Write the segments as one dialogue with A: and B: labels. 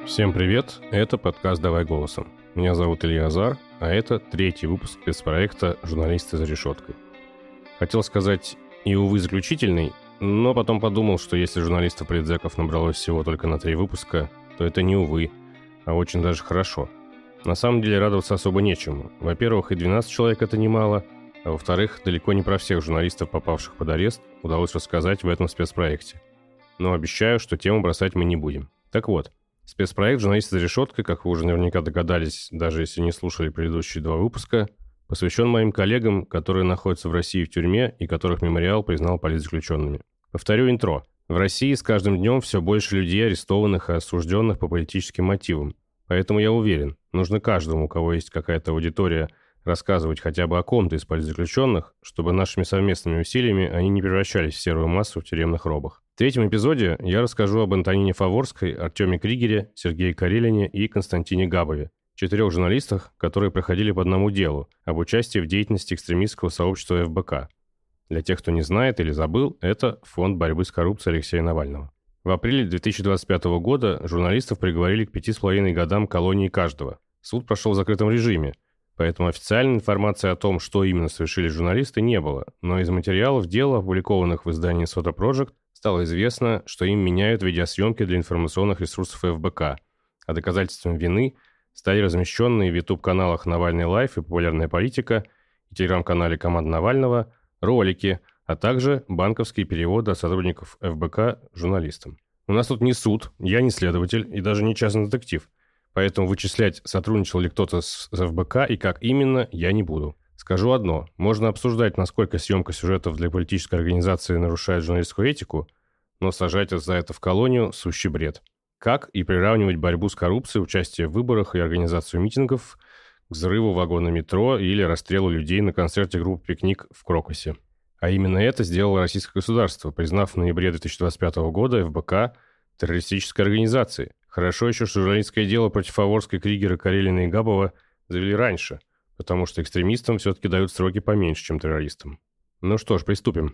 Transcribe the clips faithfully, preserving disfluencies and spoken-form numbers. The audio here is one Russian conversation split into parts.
A: Всем привет, это подкаст «Давай голосом». Меня зовут Илья Азар, а это третий выпуск спецпроекта «Журналисты за решеткой». Хотел сказать и, увы, заключительный, но потом подумал, что если журналистов-политзеков набралось всего только на три выпуска, то это не увы, а очень даже хорошо. На самом деле радоваться особо нечему. Во-первых, и двенадцать человек это немало, а во-вторых, далеко не про всех журналистов, попавших под арест, удалось рассказать в этом спецпроекте. Но обещаю, что тему бросать мы не будем. Так вот, спецпроект «Журналисты за решеткой», как вы уже наверняка догадались, даже если не слушали предыдущие два выпуска, посвящен моим коллегам, которые находятся в России в тюрьме и которых мемориал признал политзаключенными. Повторю интро. В России с каждым днем все больше людей, арестованных и осужденных по политическим мотивам. Поэтому я уверен, нужно каждому, у кого есть какая-то аудитория, рассказывать хотя бы о ком-то из политзаключенных, чтобы нашими совместными усилиями они не превращались в серую массу в тюремных робах. В третьем эпизоде я расскажу об Антонине Фаворской, Артеме Кригере, Сергее Карелине и Константине Габове, четырех журналистах, которые проходили по одному делу об участии в деятельности экстремистского сообщества эф бэ ка. Для тех, кто не знает или забыл, это Фонд борьбы с коррупцией Алексея Навального. В апреле две тысячи двадцать пятого года журналистов приговорили к пяти с половиной годам колонии каждого. Суд прошел в закрытом режиме, поэтому официальной информации о том, что именно совершили журналисты, не было. Но из материалов дела, опубликованных в издании Сота Project, стало известно, что им меняют видеосъемки для информационных ресурсов эф бэ ка, а доказательством вины стали размещенные в ютуб-каналах «Навальный Лайф» и «Популярная политика» и телеграм-канале «Команда Навального» ролики, а также банковские переводы от сотрудников эф бэ ка журналистам. У нас тут не суд, я не следователь и даже не частный детектив, поэтому вычислять, сотрудничал ли кто-то с эф бэ ка и как именно, я не буду. Скажу одно. Можно обсуждать, насколько съемка сюжетов для политической организации нарушает журналистскую этику, но сажать за это в колонию – сущий бред. Как и приравнивать борьбу с коррупцией, участие в выборах и организацию митингов к взрыву вагона метро или расстрелу людей на концерте группы «Пикник» в Крокусе. А именно это сделало российское государство, признав в ноябре две тысячи двадцать пятого года эф бэ ка террористической организацией. Хорошо еще, что журналистское дело против Фаворской, Кригера, Карелина и Габова завели раньше, потому что экстремистам все-таки дают сроки поменьше, чем террористам. Ну что ж, приступим.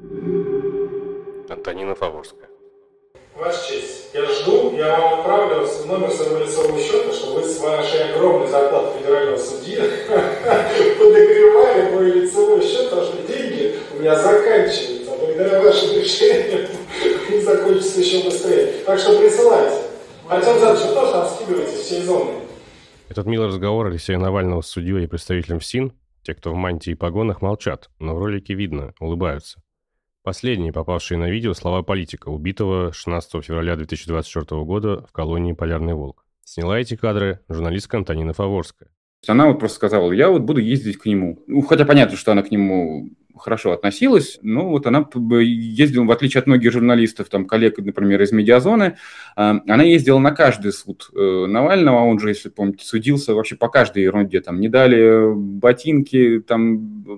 A: Антонина Фаворская.
B: Ваша честь, я жду, я вам отправлю номер своего лицевого счета, чтобы вы с вашей огромной зарплатой федерального судьи подогревали мой лицевой счет, потому что деньги у меня заканчиваются, а благодаря вашим решениям они закончатся еще быстрее. Так что присылайте. Артем Задович, вы тоже там скидываете всей зоны.
A: Этот милый разговор Алексея Навального с судьей и представителем ФСИН, те, кто в мантии и погонах, молчат, но в ролике видно, улыбаются. Последние, попавшие на видео, слова политика, убитого шестнадцатого февраля две тысячи двадцать четвёртого года в колонии «Полярный волк». Сняла эти кадры журналистка Антонина Фаворская.
C: Она вот просто сказала, я вот буду ездить к нему. Ну, хотя понятно, что она к нему хорошо относилась, но вот она ездила, в отличие от многих журналистов, там, коллег, например, из «Медиазоны», она ездила на каждый суд Навального, он же, если помните, судился вообще по каждой ерунде. Там не дали ботинки, там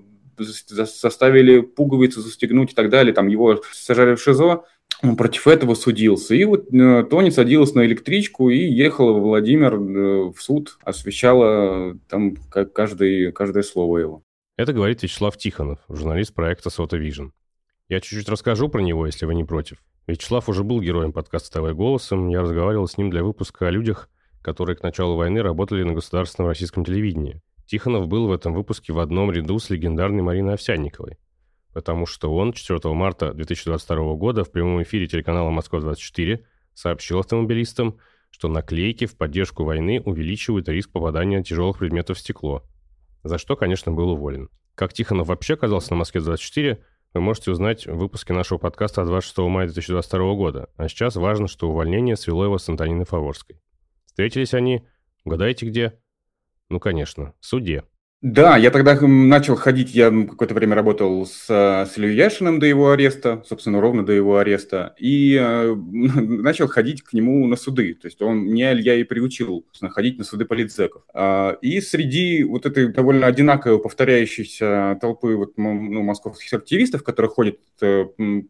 C: заставили пуговицу застегнуть и так далее, там его сажали в ШИЗО, он против этого судился. И вот Тоня садилась на электричку и ехала в Владимир в суд, освещала там каждое, каждое слово его.
A: Это говорит Вячеслав Тихонов, журналист проекта Сота Vision. Я чуть-чуть расскажу про него, если вы не против. Вячеслав уже был героем подкаста «Давай голосом», я разговаривал с ним для выпуска о людях, которые к началу войны работали на государственном российском телевидении. Тихонов был в этом выпуске в одном ряду с легендарной Мариной Овсянниковой, потому что он четвёртого марта две тысячи двадцать второго года в прямом эфире телеканала «Москва двадцать четыре» сообщил автомобилистам, что наклейки в поддержку войны увеличивают риск попадания тяжелых предметов в стекло, за что, конечно, был уволен. Как Тихонов вообще оказался на «Москве двадцать четыре», вы можете узнать в выпуске нашего подкаста от двадцать шестого мая две тысячи двадцать второго года, а сейчас важно, что увольнение свело его с Антониной Фаворской. Встретились они, угадайте где? Ну, конечно, в суде.
C: Да, я тогда начал ходить, я какое-то время работал с, с Ильей Яшиным до его ареста, собственно, ровно до его ареста, и э, начал ходить к нему на суды. То есть он, меня Илья и приучил, собственно, ходить на суды политзеков. А, и среди вот этой довольно одинаковой повторяющейся толпы вот, ну, московских активистов, которые ходят э,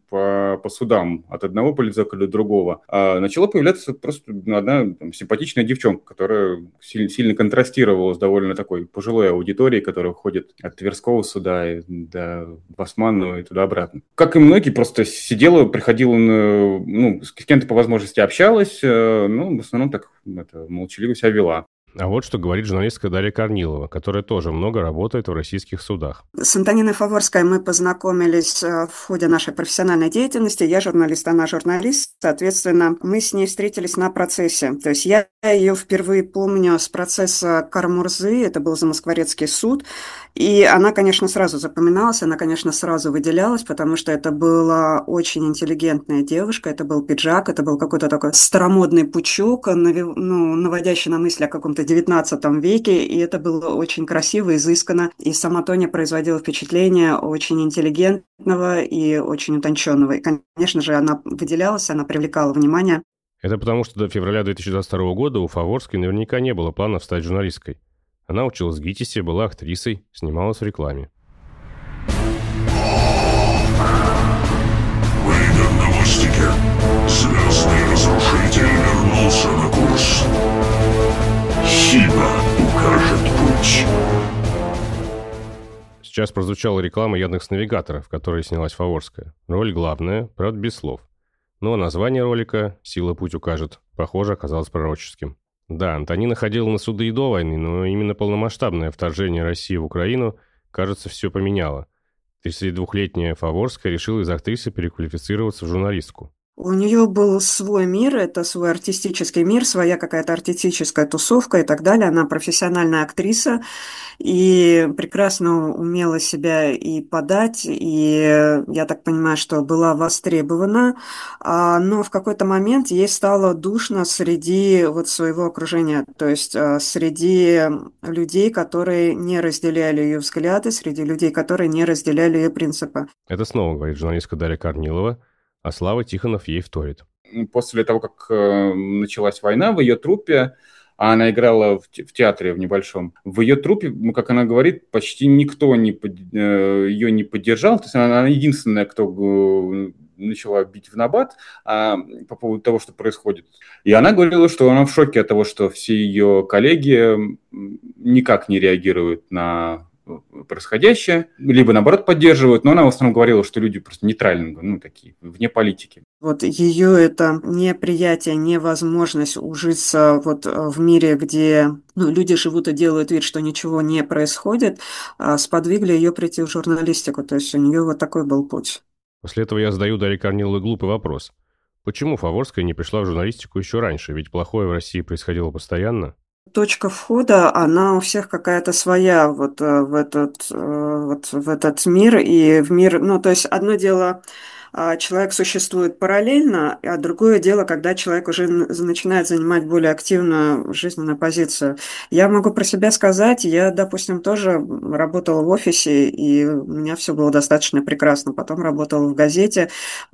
C: по, по судам от одного политзека до другого, э, начала появляться просто одна там, симпатичная девчонка, которая сильно, сильно контрастировала с довольно такой пожилой аудиторией. территории, которая уходит от Тверского суда и до Басманного и туда-обратно. Как и многие, просто сидела, приходила, на, ну, с кем-то по возможности общалась, ну, в основном так это, молчаливо себя вела.
A: А вот что говорит журналистка Дарья Корнилова, которая тоже много работает в российских судах.
D: С Антониной Фаворской мы познакомились в ходе нашей профессиональной деятельности. Я журналист, она журналист. Соответственно, мы с ней встретились на процессе. То есть я ее впервые помню с процесса Кармурзы. Это был Замоскворецкий суд. И она, конечно, сразу запоминалась, она, конечно, сразу выделялась, потому что это была очень интеллигентная девушка, это был пиджак, это был какой-то такой старомодный пучок, ну, наводящий на мысли о каком-то девятнадцатом веке, и это было очень красиво, изысканно, и сама Тоня производила впечатление очень интеллигентного и очень утонченного. И, конечно же, она выделялась, она привлекала внимание.
A: Это потому, что до февраля две тысячи двадцать второго года у Фаворской наверняка не было планов стать журналисткой. Она училась в ГИТИСе, была актрисой, снималась в рекламе.
E: Выйдя на мостике, звездный разрушитель вернулся на курс. Сила укажет путь.
A: Сейчас прозвучала реклама Яндекс.Навигатора, в которой снялась Фаворская. Роль главная, правда, без слов. Но название ролика «Сила путь укажет», похоже, оказалось пророческим. Да, Антонина ходила на суды и до войны, но именно полномасштабное вторжение России в Украину, кажется, все поменяло. тридцатидвухлетняя Фаворская решила из актрисы переквалифицироваться в журналистку.
D: У нее был свой мир, это свой артистический мир, своя какая-то артистическая тусовка и так далее. Она профессиональная актриса и прекрасно умела себя и подать, и я так понимаю, что была востребована, но в какой-то момент ей стало душно среди вот своего окружения, то есть среди людей, которые не разделяли ее взгляды, среди людей, которые не разделяли ее принципы.
A: Это снова говорит журналистка Дарья Корнилова, а Слава Тихонов ей вторит.
C: После того, как э, началась война, в ее труппе, а она играла в, те, в театре в небольшом, в ее труппе, как она говорит, почти никто не под, э, ее не поддержал. То есть она, она единственная, кто э, начала бить в набат а, по поводу того, что происходит. И она говорила, что она в шоке от того, что все ее коллеги никак не реагируют на происходящее, либо, наоборот, поддерживают, но она в основном говорила, что люди просто нейтральные, ну, такие, вне политики.
D: Вот ее это неприятие, невозможность ужиться вот в мире, где ну, люди живут и делают вид, что ничего не происходит, сподвигли ее прийти в журналистику, то есть у нее вот такой был путь.
A: После этого я задаю Дарье Корниловой глупый вопрос. Почему Фаворская не пришла в журналистику еще раньше? Ведь плохое в России происходило постоянно.
D: Точка входа, она у всех какая-то своя вот в этот, вот в этот мир и в мир, ну, то есть одно дело, человек существует параллельно, а другое дело, когда человек уже начинает занимать более активную жизненную позицию. Я могу про себя сказать, я, допустим, тоже работала в офисе, и у меня все было достаточно прекрасно. Потом работала в газете,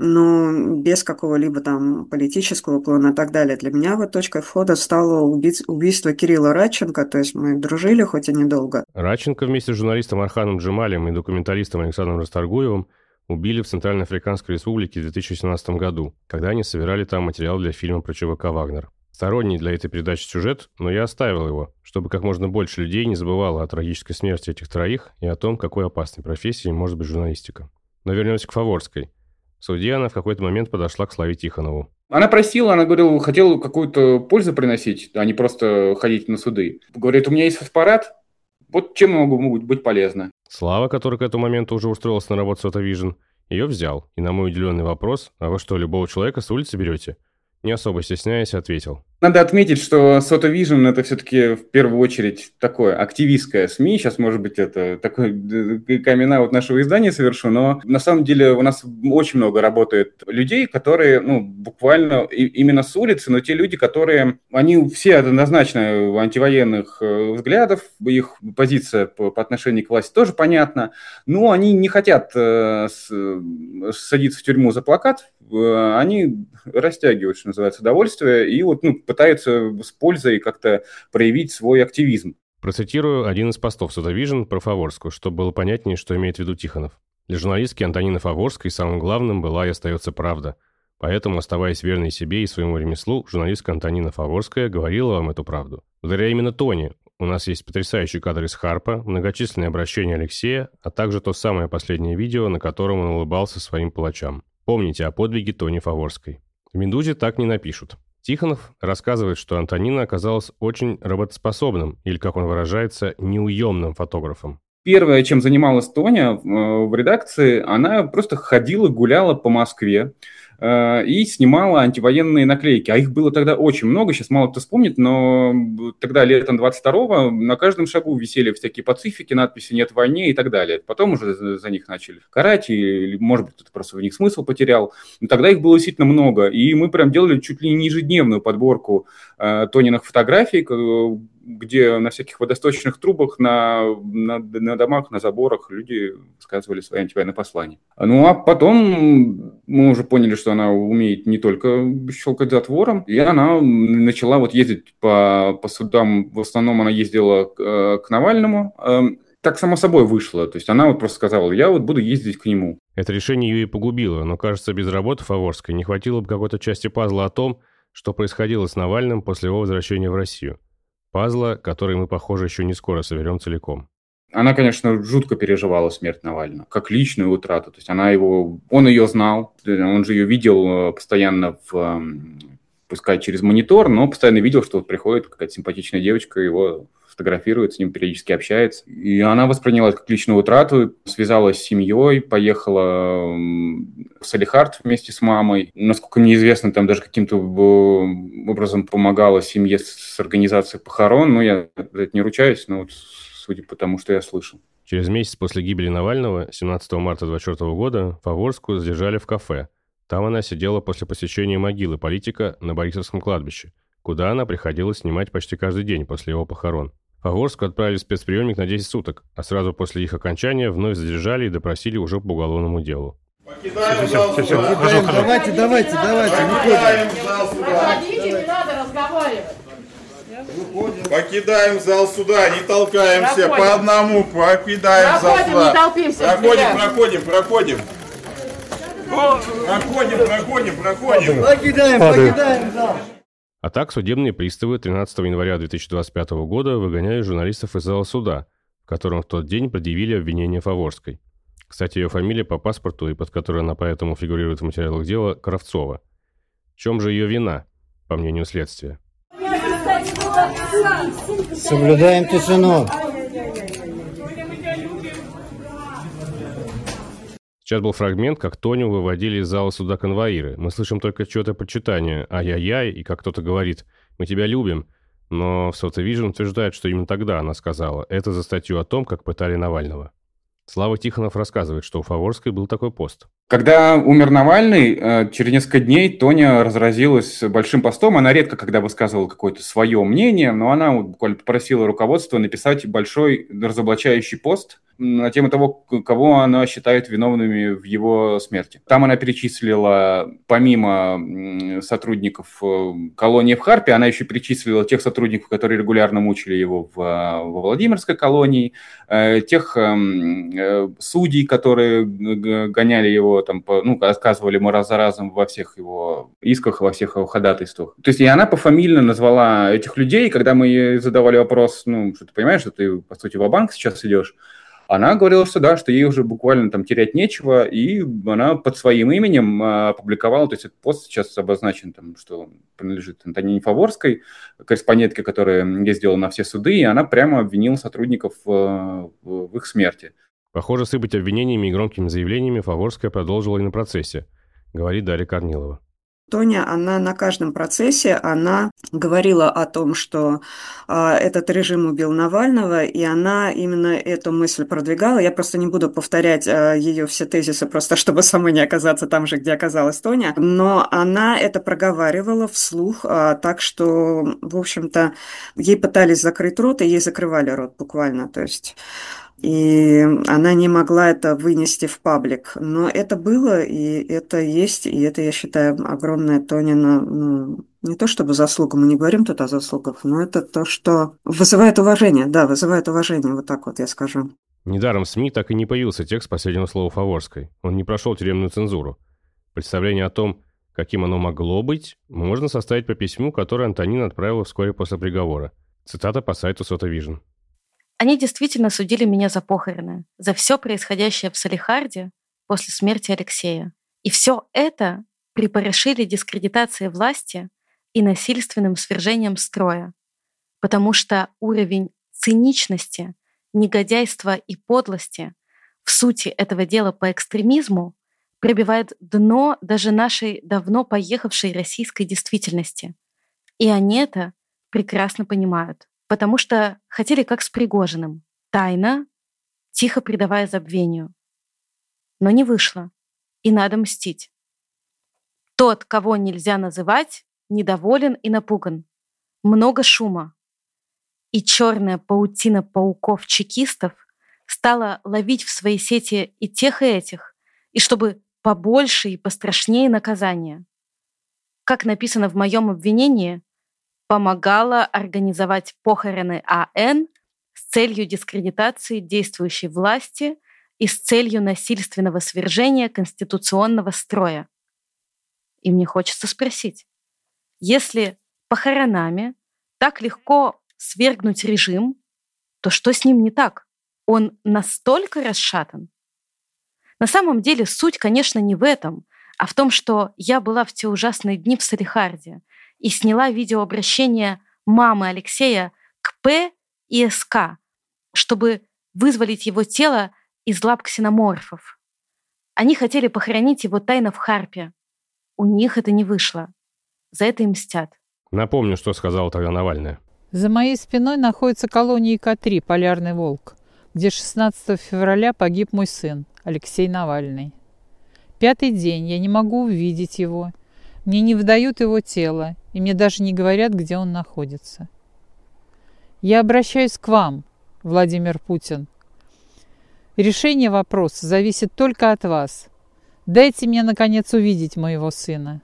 D: но без какого-либо там политического уклона и так далее. Для меня вот точкой входа стало убийство Кирилла Радченко, то есть мы дружили, хоть и недолго.
A: Радченко вместе с журналистом Арханом Джемалем и документалистом Александром Расторгуевым убили в Центральноафриканской Республике в две тысячи семнадцатом году, когда они собирали там материал для фильма про ЧВК «Вагнер». Сторонний для этой передачи сюжет, но я оставил его, чтобы как можно больше людей не забывало о трагической смерти этих троих и о том, какой опасной профессией может быть журналистика. Но вернемся к Фаворской. В суде она в какой-то момент подошла к Славе Тихонову.
C: Она просила, она говорила, хотела какую-то пользу приносить, а не просто ходить на суды. Говорит, у меня есть фотоаппарат, вот чем я могу быть полезна.
A: Слава, который к этому моменту уже устроился на работу в Sotovision, ее взял, и на мой удивленный вопрос, а вы что, любого человека с улицы берете? Не особо стесняясь, ответил.
C: Надо отметить, что Sotovision это все-таки в первую очередь такое активистское СМИ. Сейчас, может быть, это такой камин-аут нашего издания совершу, но на самом деле у нас очень много работает людей, которые, ну, буквально именно с улицы, но те люди, которые, они все однозначно антивоенных взглядов, их позиция по, по отношению к власти тоже понятна, но они не хотят э, с, садиться в тюрьму за плакат, э, они растягивают, что называется, удовольствие, и вот, ну, пытаются с пользой как-то проявить свой активизм.
A: Процитирую один из постов Sotovision про Фаворскую, чтобы было понятнее, что имеет в виду Тихонов. Для журналистки Антонины Фаворской самым главным была и остается правда. Поэтому, оставаясь верной себе и своему ремеслу, журналистка Антонина Фаворская говорила вам эту правду. Благодаря именно Тоне у нас есть потрясающий кадр из Харпа, многочисленные обращения Алексея, а также то самое последнее видео, на котором он улыбался своим палачам. Помните о подвиге Тони Фаворской. В «Медузе» так не напишут. Тихонов рассказывает, что Антонина оказалась очень работоспособным, или, как он выражается, неуемным фотографом.
C: Первое, чем занималась Тоня в редакции, она просто ходила, гуляла по Москве э, и снимала антивоенные наклейки. А их было тогда очень много, сейчас мало кто вспомнит, но тогда, летом двадцать второго, на каждом шагу висели всякие пацифики, надписи «Нет войне» и так далее. Потом уже за них начали карать, или, может быть, кто-то просто в них смысл потерял. Но тогда их было действительно много, и мы прям делали чуть ли не ежедневную подборку э, Тониных фотографий, где на всяких водосточных трубах, на, на, на домах, на заборах люди высказывали свои антивоенные послания. Ну, а потом мы уже поняли, что она умеет не только щелкать затвором, и она начала вот ездить по, по судам. В основном она ездила к, к Навальному. Так само собой вышло. То есть она вот просто сказала, я вот буду ездить к нему.
A: Это решение ее и погубило, но, кажется, без работы Фаворской не хватило бы какой-то части пазла о том, что происходило с Навальным после его возвращения в Россию. Пазла, который мы, похоже, еще не скоро соберем целиком.
C: Она, конечно, жутко переживала смерть Навального, как личную утрату. То есть она его, он ее знал, он же ее видел постоянно, в, пускай через монитор, но постоянно видел, что вот приходит какая-то симпатичная девочка, его фотографирует, с ним периодически общается. И она восприняла это как личную утрату, связалась с семьей, поехала в Салехард вместе с мамой. Насколько мне известно, там даже каким-то образом помогала семье с организацией похорон. Ну, я за это не ручаюсь, но вот судя по тому, что я слышал.
A: Через месяц после гибели Навального, семнадцатого марта двадцать четвёртого года, Фаворскую задержали в кафе. Там она сидела после посещения могилы политика на Борисовском кладбище, куда она приходила снимать почти каждый день после его похорон. Фаворскую отправили в спецприемник на десять суток, а сразу после их окончания вновь задержали и допросили уже по уголовному делу.
F: Покидаем зал суда. Давайте, давайте, давайте. Покидаем зал суда.
G: Уходите, не надо разговаривать.
F: Покидаем зал суда, не толкаемся по одному, покидаем зал
G: Проходим,
F: суда.
G: не толпимся.
F: Проходим, проходим, проходим. Проходим, проходим, проходим.
H: Покидаем, покидаем зал.
A: А так судебные приставы тринадцатого января две тысячи двадцать пятого года выгоняли журналистов из зала суда, в котором в тот день предъявили обвинение Фаворской. Кстати, ее фамилия по паспорту, и под которой она поэтому фигурирует в материалах дела, Кравцова. В чем же ее вина, по мнению следствия?
H: Соблюдаем тишину.
A: Сейчас был фрагмент, как Тоню выводили из зала суда конвоиры. Мы слышим только чье-то почитание «ай-яй-яй», и как кто-то говорит «мы тебя любим». Но в Sothevision утверждает, что именно тогда она сказала. Это за статью о том, как пытали Навального. Слава Тихонов рассказывает, что у Фаворской был такой пост.
C: Когда умер Навальный, через несколько дней Тоня разразилась большим постом. Она редко когда высказывала какое-то свое мнение, но она буквально попросила руководство написать большой разоблачающий пост на тему того, кого она считает виновными в его смерти. Там она перечислила, помимо сотрудников колонии в Харпе, она еще перечислила тех сотрудников, которые регулярно мучили его в, во Владимирской колонии, тех судей, которые гоняли его, там, ну, отказывали ему раз за разом во всех его исках, во всех его ходатайствах. То есть и она пофамильно назвала этих людей, когда мы ей задавали вопрос, ну, что ты понимаешь, что ты, по сути, ва-банк сейчас идешь, она говорила, что да, что ей уже буквально там терять нечего, и она под своим именем опубликовала, то есть этот пост сейчас обозначен, там, что принадлежит Антонине Фаворской, корреспондентке, которая ездила на все суды, и она прямо обвинила сотрудников в, в их смерти.
A: Похоже, сыпать обвинениями и громкими заявлениями Фаворская продолжила и на процессе, говорит Дарья Корнилова.
D: Тоня, она на каждом процессе, она говорила о том, что э, этот режим убил Навального, и она именно эту мысль продвигала. Я просто не буду повторять э, ее все тезисы, просто чтобы самой не оказаться там же, где оказалась Тоня, но она это проговаривала вслух, э, так что, в общем-то, ей пытались закрыть рот, и ей закрывали рот буквально, то есть... И она не могла это вынести в паблик. Но это было, и это есть, и это, я считаю, огромная Тонина, ну, не то чтобы заслуга, мы не говорим тут о заслугах, но это то, что вызывает уважение, да, вызывает уважение, вот так вот я скажу.
A: Недаром в СМИ так и не появился текст последнего слова Фаворской. Он не прошел тюремную цензуру. Представление о том, каким оно могло быть, можно составить по письму, которое Антонина отправила вскоре после приговора. Цитата по сайту Сотовижн.
I: Они действительно судили меня за похороны, за все происходящее в Салехарде после смерти Алексея. И все это припорошили дискредитацией власти и насильственным свержением строя, потому что уровень циничности, негодяйства и подлости в сути этого дела по экстремизму пробивает дно даже нашей давно поехавшей российской действительности. И они это прекрасно понимают, потому что хотели как с Пригожиным, тайно, тихо предавая забвению. Но не вышло, и надо мстить. Тот, кого нельзя называть, недоволен и напуган. Много шума. И черная паутина пауков-чекистов стала ловить в свои сети и тех, и этих, и чтобы побольше и пострашнее наказания. Как написано в моем обвинении, помогала организовать похороны АН с целью дискредитации действующей власти и с целью насильственного свержения конституционного строя. И мне хочется спросить, если похоронами так легко свергнуть режим, то что с ним не так? Он настолько расшатан? На самом деле суть, конечно, не в этом, а в том, что я была в те ужасные дни в Салехарде и сняла видеообращение мамы Алексея к П и СК, чтобы вызволить его тело из лап ксеноморфов. Они хотели похоронить его тайно в Харпе. У них это не вышло. За это им мстят.
A: Напомню, что сказала тогда Навальная.
J: За моей спиной находится колония К три «Полярный волк», где шестнадцатого февраля погиб мой сын, Алексей Навальный. Пятый день я не могу увидеть его. Мне не выдают его тело, и мне даже не говорят, где он находится. Я обращаюсь к вам, Владимир Путин. Решение вопроса зависит только от вас. Дайте мне, наконец, увидеть моего сына.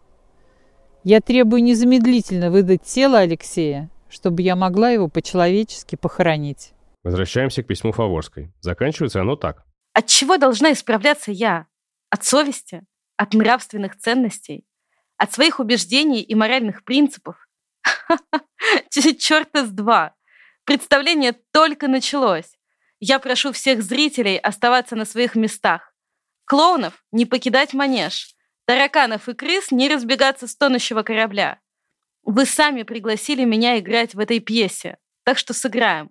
J: Я требую незамедлительно выдать тело Алексея, чтобы я могла его по-человечески похоронить.
A: Возвращаемся к письму Фаворской. Заканчивается оно так.
I: От чего должна исправляться я? От совести? От нравственных ценностей? От своих убеждений и моральных принципов? Черта с два. Представление только началось. Я прошу всех зрителей оставаться на своих местах. Клоунов не покидать манеж. Тараканов и крыс не разбегаться с тонущего корабля. Вы сами пригласили меня играть в этой пьесе, так что сыграем.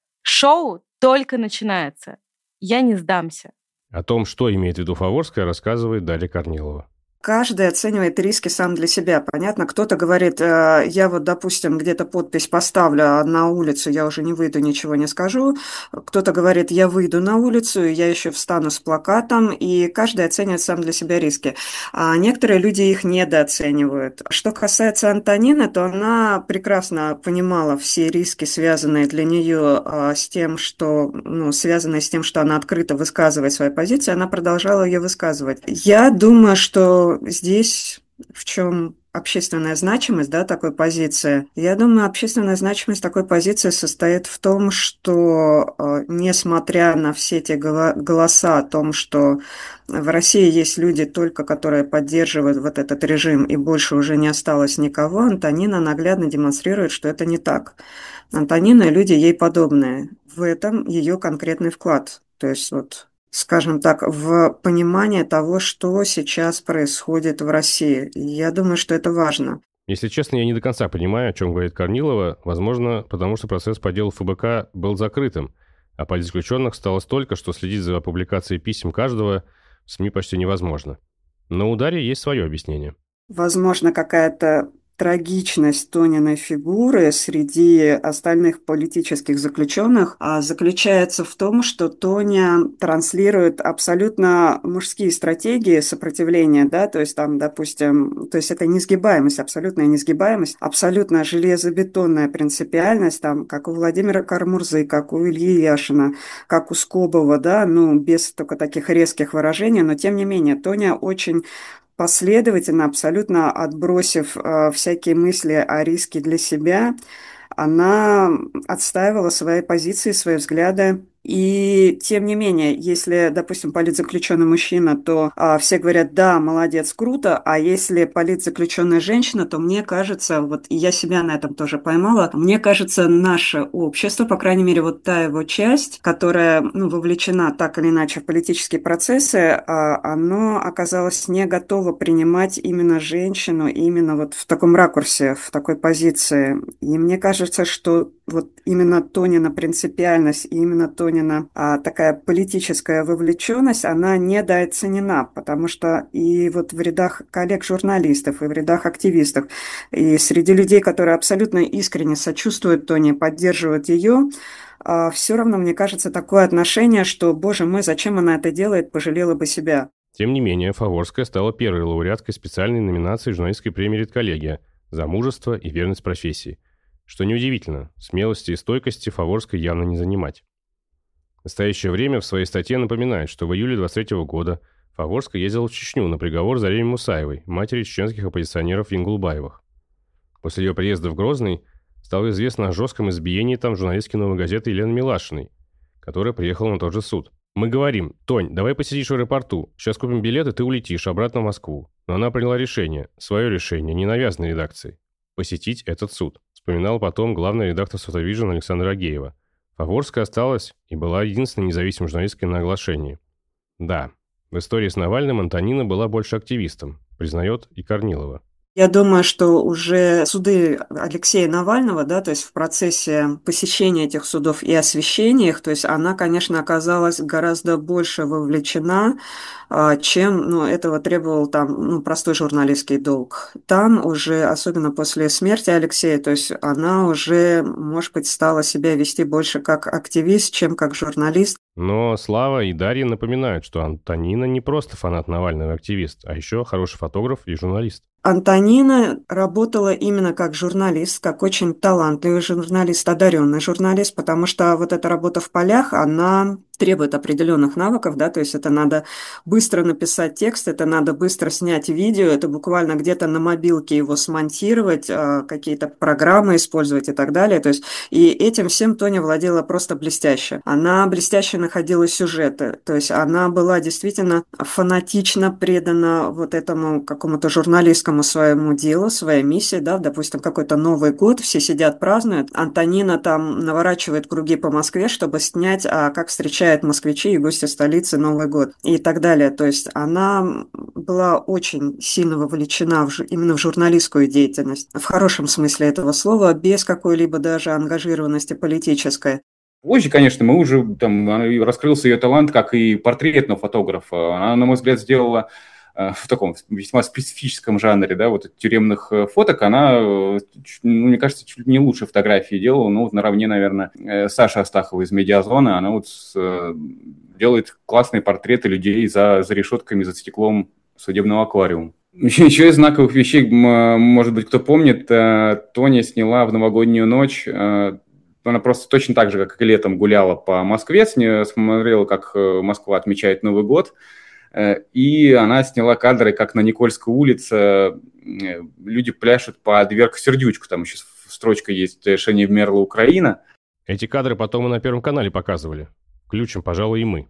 I: Шоу только начинается. Я не сдамся.
A: О том, что имеет в виду Фаворская, рассказывает Дарья Корнилова.
D: Каждый оценивает риски сам для себя. Понятно, кто-то говорит, э, я вот, допустим, где-то подпись поставлю, а на улицу я уже не выйду, ничего не скажу. Кто-то говорит, я выйду на улицу, я еще встану с плакатом, и каждый оценивает сам для себя риски. А некоторые люди их недооценивают. Что касается Антонины, то она прекрасно понимала все риски, связанные для нее э, с тем, что, ну, связанные с тем, что она открыто высказывает свою позицию, она продолжала ее высказывать. Я думаю, что здесь в чем общественная значимость, да, такой позиции? Я думаю, общественная значимость такой позиции состоит в том, что, э, несмотря на все те голоса о том, что в России есть люди только, которые поддерживают вот этот режим, и больше уже не осталось никого, Антонина наглядно демонстрирует, что это не так. Антонина и люди ей подобные. В этом ее конкретный вклад. То есть вот, скажем так, в понимание того, что сейчас происходит в России. Я думаю, что это важно.
A: Если честно, я не до конца понимаю, о чем говорит Корнилова. Возможно, потому что процесс по делу ФБК был закрытым, а политзаключенных стало столько, что следить за публикацией писем каждого в СМИ почти невозможно. Но у Дарьи есть свое объяснение.
D: Возможно, какая-то трагичность Тониной фигуры среди остальных политических заключенных заключается в том, что Тоня транслирует абсолютно мужские стратегии сопротивления, да, то есть там, допустим, то есть это несгибаемость, абсолютная несгибаемость, абсолютно железобетонная принципиальность, там, как у Владимира Кармурзы, как у Ильи Яшина, как у Скобова, да, ну, без только таких резких выражений, но тем не менее, Тоня очень последовательно, абсолютно отбросив э, всякие мысли о риске для себя, она отстаивала свои позиции, свои взгляды И тем не менее, если, допустим, политзаключенный мужчина, то а, все говорят, да, молодец, круто, а если политзаключенная женщина, то мне кажется, вот и я себя на этом тоже поймала, мне кажется, наше общество, по крайней мере, вот та его часть, которая ну, вовлечена так или иначе в политические процессы, а, оно оказалось не готово принимать именно женщину, именно вот в таком ракурсе, в такой позиции. И мне кажется, что вот именно Тонина принципиальность и именно Тонина а, такая политическая вовлеченность, она недооценена, потому что и вот в рядах коллег-журналистов, и в рядах активистов, и среди людей, которые абсолютно искренне сочувствуют Тоне, поддерживают ее, а, все равно, мне кажется, такое отношение, что, боже мой, зачем она это делает, пожалела бы себя.
A: Тем не менее, Фаворская стала первой лауреаткой специальной номинации журналистской премии «Редколлегия» за мужество и верность профессии. Что неудивительно, смелости и стойкости Фаворской явно не занимать. В настоящее время в своей статье напоминает, что в июле двадцать третьего года Фаворская ездила в Чечню на приговор Зареме Мусаевой, матери чеченских оппозиционеров Ингулбаевых. После ее приезда в Грозный стало известно о жестком избиении там журналистки «Новой газеты» Елены Милашиной, которая приехала на тот же суд. Мы говорим: «Тонь, давай посидишь в аэропорту, сейчас купим билеты, ты улетишь обратно в Москву». Но она приняла решение, свое решение, не навязанное редакцией, посетить этот суд. Вспоминал потом главный редактор «Сотовижн» Александра Агеева. Фаворская осталась и была единственной независимой журналисткой на оглашении. Да, в истории с Навальным Антонина была больше активистом, признает и Корнилова.
D: Я думаю, что уже суды Алексея Навального, да, то есть в процессе посещения этих судов и освещения их, то есть она, конечно, оказалась гораздо больше вовлечена, чем ну, этого требовал там ну, простой журналистский долг. Там уже, особенно после смерти Алексея, то есть она уже, может быть, стала себя вести больше как активист, чем как журналист.
A: Но Слава и Дарья напоминают, что Антонина не просто фанат Навального и активист, а еще хороший фотограф и журналист.
D: Антонина работала именно как журналист, как очень талантливый журналист, одаренный журналист, потому что вот эта работа в полях, она требует определенных навыков, да, то есть это надо быстро написать текст, это надо быстро снять видео, это буквально где-то на мобилке его смонтировать, какие-то программы использовать и так далее, то есть и этим всем Тоня владела просто блестяще. Она блестяще находила сюжеты, то есть она была действительно фанатично предана вот этому какому-то журналистскому своему делу, своей миссии, да, допустим, какой-то Новый год, все сидят, празднуют, Антонина там наворачивает круги по Москве, чтобы снять, а как встречают москвичи и гости столицы Новый год и так далее. То есть она была очень сильно вовлечена в, именно в журналистскую деятельность, в хорошем смысле этого слова, без какой-либо даже ангажированности политической.
C: Позже, конечно, мы уже там раскрылся ее талант как и портретного фотографа. Она, на мой взгляд, сделала в таком весьма специфическом жанре, да, вот тюремных фоток, она, ну, мне кажется, чуть ли не лучше фотографии делала, ну, вот наравне, наверное, Саша Астахова из «Медиазоны», она вот с, делает классные портреты людей за, за решетками, за стеклом судебного аквариума. Еще, еще из знаковых вещей, может быть, кто помнит, Тоня сняла в новогоднюю ночь, она просто точно так же, как и летом, гуляла по Москве, смотрела, как Москва отмечает Новый год. И она сняла кадры, как на Никольской улице люди пляшут под Верку-Сердючку. Там еще строчка есть «Решение вмерла Украина».
A: Эти кадры потом и на Первом канале показывали. Включим, пожалуй, и мы.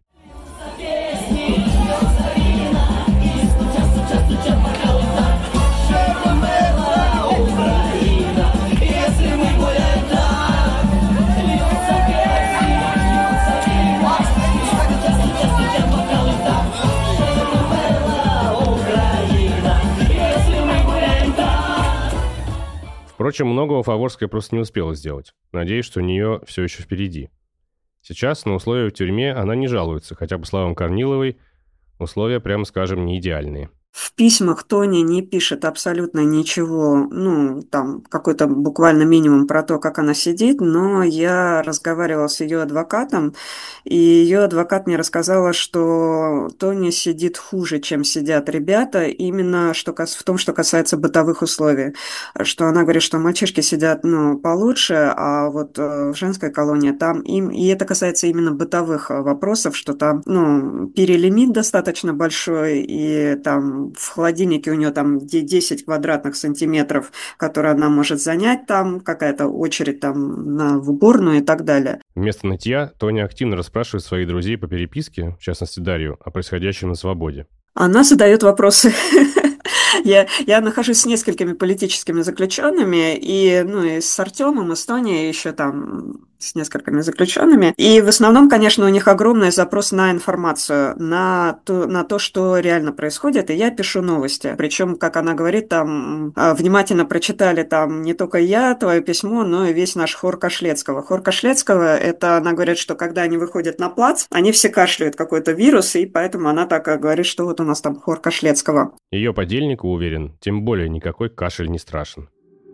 A: Впрочем, многого Фаворская просто не успела сделать. Надеюсь, что у нее все еще впереди. Сейчас на условия в тюрьме она не жалуется, хотя, по словам Корниловой, условия, прямо скажем, не идеальные.
D: В письмах Тоня не пишет абсолютно ничего, ну, там, какой-то буквально минимум про то, как она сидит, но я разговаривала с ее адвокатом, и ее адвокат мне рассказала, что Тоня сидит хуже, чем сидят ребята, именно что, в том, что касается бытовых условий. Что она говорит, что мальчишки сидят, ну, получше, а вот в женской колонии там им, и это касается именно бытовых вопросов, что там, ну, перелимит достаточно большой, и там там в холодильнике у нее там десять квадратных сантиметров, которые она может занять, там какая-то очередь там на в уборную и так далее.
A: Вместо нытья Тоня активно расспрашивает своих друзей по переписке, в частности Дарью, о происходящем на свободе.
D: Она задает вопросы. Я, я нахожусь с несколькими политическими заключенными, и, ну, и с Артемом, и с Тоней, еще там с несколькими заключенными. И в основном, конечно, у них огромный запрос на информацию, на то, на то, что реально происходит, и я пишу новости. Причем, как она говорит, там внимательно прочитали там не только я, твое письмо, но и весь наш хор Кашлецкого. Хор Кашлецкого, это она говорит, что когда они выходят на плац, они все кашляют какой-то вирус, и поэтому она так говорит, что вот у нас там хор Кашлецкого.
A: Ее подельнику уверен, тем более никакой кашель не страшен.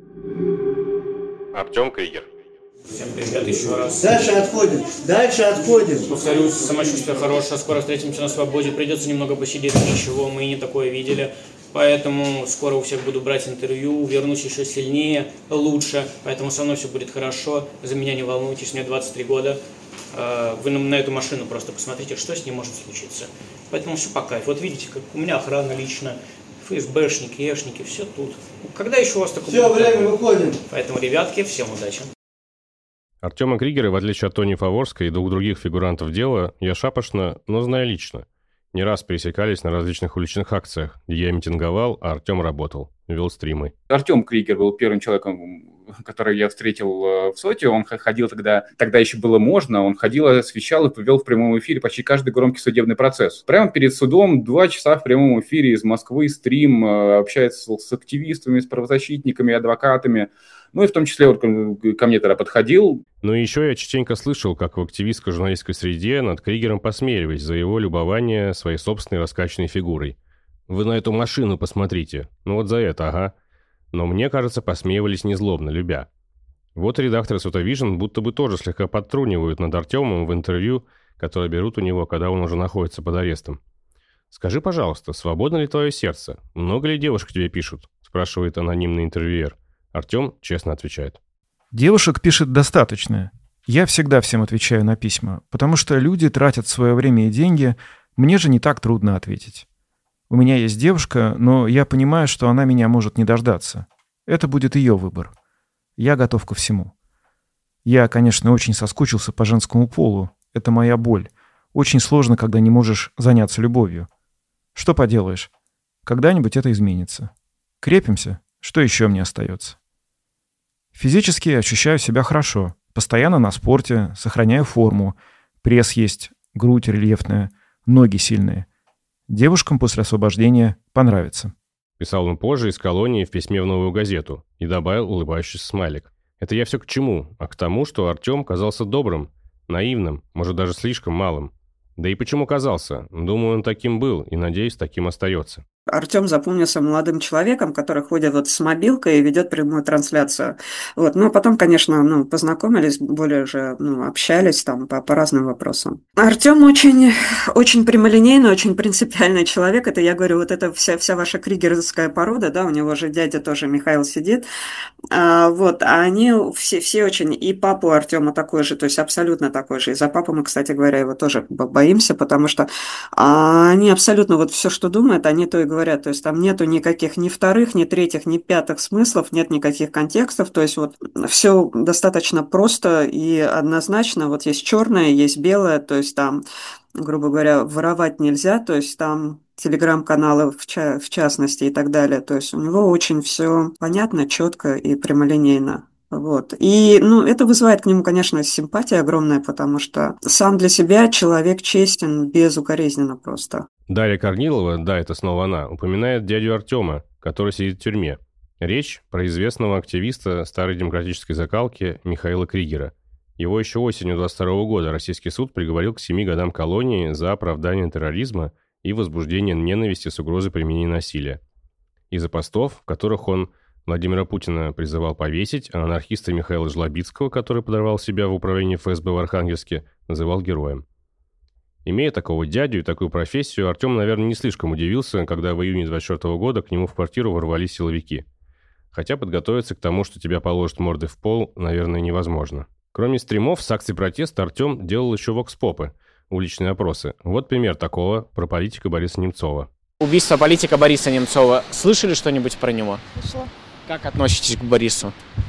A: Артем Кригер.
K: Всем привет еще раз.
F: Дальше отходим, дальше отходим.
K: Повторюсь, самочувствие хорошее, скоро встретимся на свободе, придется немного посидеть, ничего, мы не такое видели. Поэтому скоро у всех буду брать интервью, вернусь еще сильнее, лучше. Поэтому со мной все будет хорошо, за меня не волнуйтесь, мне двадцать три года. Вы на эту машину просто посмотрите, что с ней может случиться. Поэтому все по кайфу. Вот видите, как у меня охрана лично, ФСБшники, Эшники, все тут. Когда еще у вас такое?
F: Все, время выходим.
K: Поэтому, ребятки, всем удачи.
A: Артема Кригера, в отличие от Тони Фаворской и двух других фигурантов дела, я шапошно, но знаю лично. Не раз пересекались на различных уличных акциях, где я митинговал, а Артем работал, вел стримы.
C: Артем Кригер был первым человеком, который я встретил в СОТе. Он ходил тогда, тогда еще было можно, он ходил, освещал и повел в прямом эфире почти каждый громкий судебный процесс. Прямо перед судом два часа в прямом эфире из Москвы стрим, общается с активистами, с правозащитниками, адвокатами. Ну и в том числе вот ко мне тогда подходил.
A: Ну и еще я частенько слышал, как в активистско-журналистской среде над Кригером посмеивались за его любование своей собственной раскачанной фигурой. Вы на эту машину посмотрите. Ну вот за это, ага. Но мне кажется, посмеивались незлобно, любя. Вот редакторы Сотовижн будто бы тоже слегка подтрунивают над Артемом в интервью, которое берут у него, когда он уже находится под арестом. «Скажи, пожалуйста, свободно ли твое сердце? Много ли девушек тебе пишут?» – спрашивает анонимный интервьюер. Артем честно отвечает.
L: Девушек пишет достаточно. Я всегда всем отвечаю на письма, потому что люди тратят свое время и деньги, мне же не так трудно ответить. У меня есть девушка, но я понимаю, что она меня может не дождаться. Это будет ее выбор. Я готов ко всему. Я, конечно, очень соскучился по женскому полу. Это моя боль. Очень сложно, когда не можешь заняться любовью. Что поделаешь? Когда-нибудь это изменится. Крепимся. Что еще мне остается? Физически ощущаю себя хорошо. Постоянно на спорте, сохраняю форму. Пресс есть, грудь рельефная, ноги сильные. Девушкам после освобождения понравится.
A: Писал он позже из колонии в письме в «Новую газету» и добавил улыбающийся смайлик. Это я все к чему? А к тому, что Артем казался добрым, наивным, может даже слишком малым. Да и почему казался? Думаю, он таким был и, надеюсь, таким остается.
D: Артем запомнился молодым человеком, который ходит вот с мобилкой и ведет прямую трансляцию. Вот. Ну, а потом, конечно, ну, познакомились, более уже ну, общались там по, по разным вопросам. Артем очень, очень прямолинейный, очень принципиальный человек. Это, я говорю, вот это вся, вся ваша кригеровская порода, да, у него же дядя тоже Михаил сидит. А, вот, а они все, все очень, и папу Артема такой же, то есть абсолютно такой же. И за папу мы, кстати говоря, его тоже боимся, потому что а, они абсолютно вот все, что думают, они то и говорят. Говорят, то есть там нету никаких ни вторых, ни третьих, ни пятых смыслов, нет никаких контекстов, то есть вот все достаточно просто и однозначно, вот есть черное, есть белое, то есть там, грубо говоря, воровать нельзя, то есть там телеграм-каналы в, ча- в частности и так далее, то есть у него очень все понятно, четко и прямолинейно. Вот. И, ну, это вызывает к нему, конечно, симпатия огромная, потому что сам для себя человек честен, безукоризненно просто.
A: Дарья Корнилова, да, это снова она, упоминает дядю Артема, который сидит в тюрьме. Речь про известного активиста старой демократической закалки Михаила Кригера. Его еще осенью двадцать второго года российский суд приговорил к семи годам колонии за оправдание терроризма и возбуждение ненависти с угрозой применения насилия. Из-за постов, в которых он Владимира Путина призывал повесить, а анархиста Михаила Жлобицкого, который подорвал себя в управлении эф эс бэ в Архангельске, называл героем. Имея такого дядю и такую профессию, Артем, наверное, не слишком удивился, когда в июне двадцать четвёртого года к нему в квартиру ворвались силовики. Хотя подготовиться к тому, что тебя положат мордой в пол, наверное, невозможно. Кроме стримов с акций протеста, Артем делал еще вокс-попы, уличные опросы. Вот пример такого про политика Бориса Немцова.
M: Убийство политика Бориса Немцова. Слышали что-нибудь про него?
N: Слышала.
M: Как относитесь к Борису?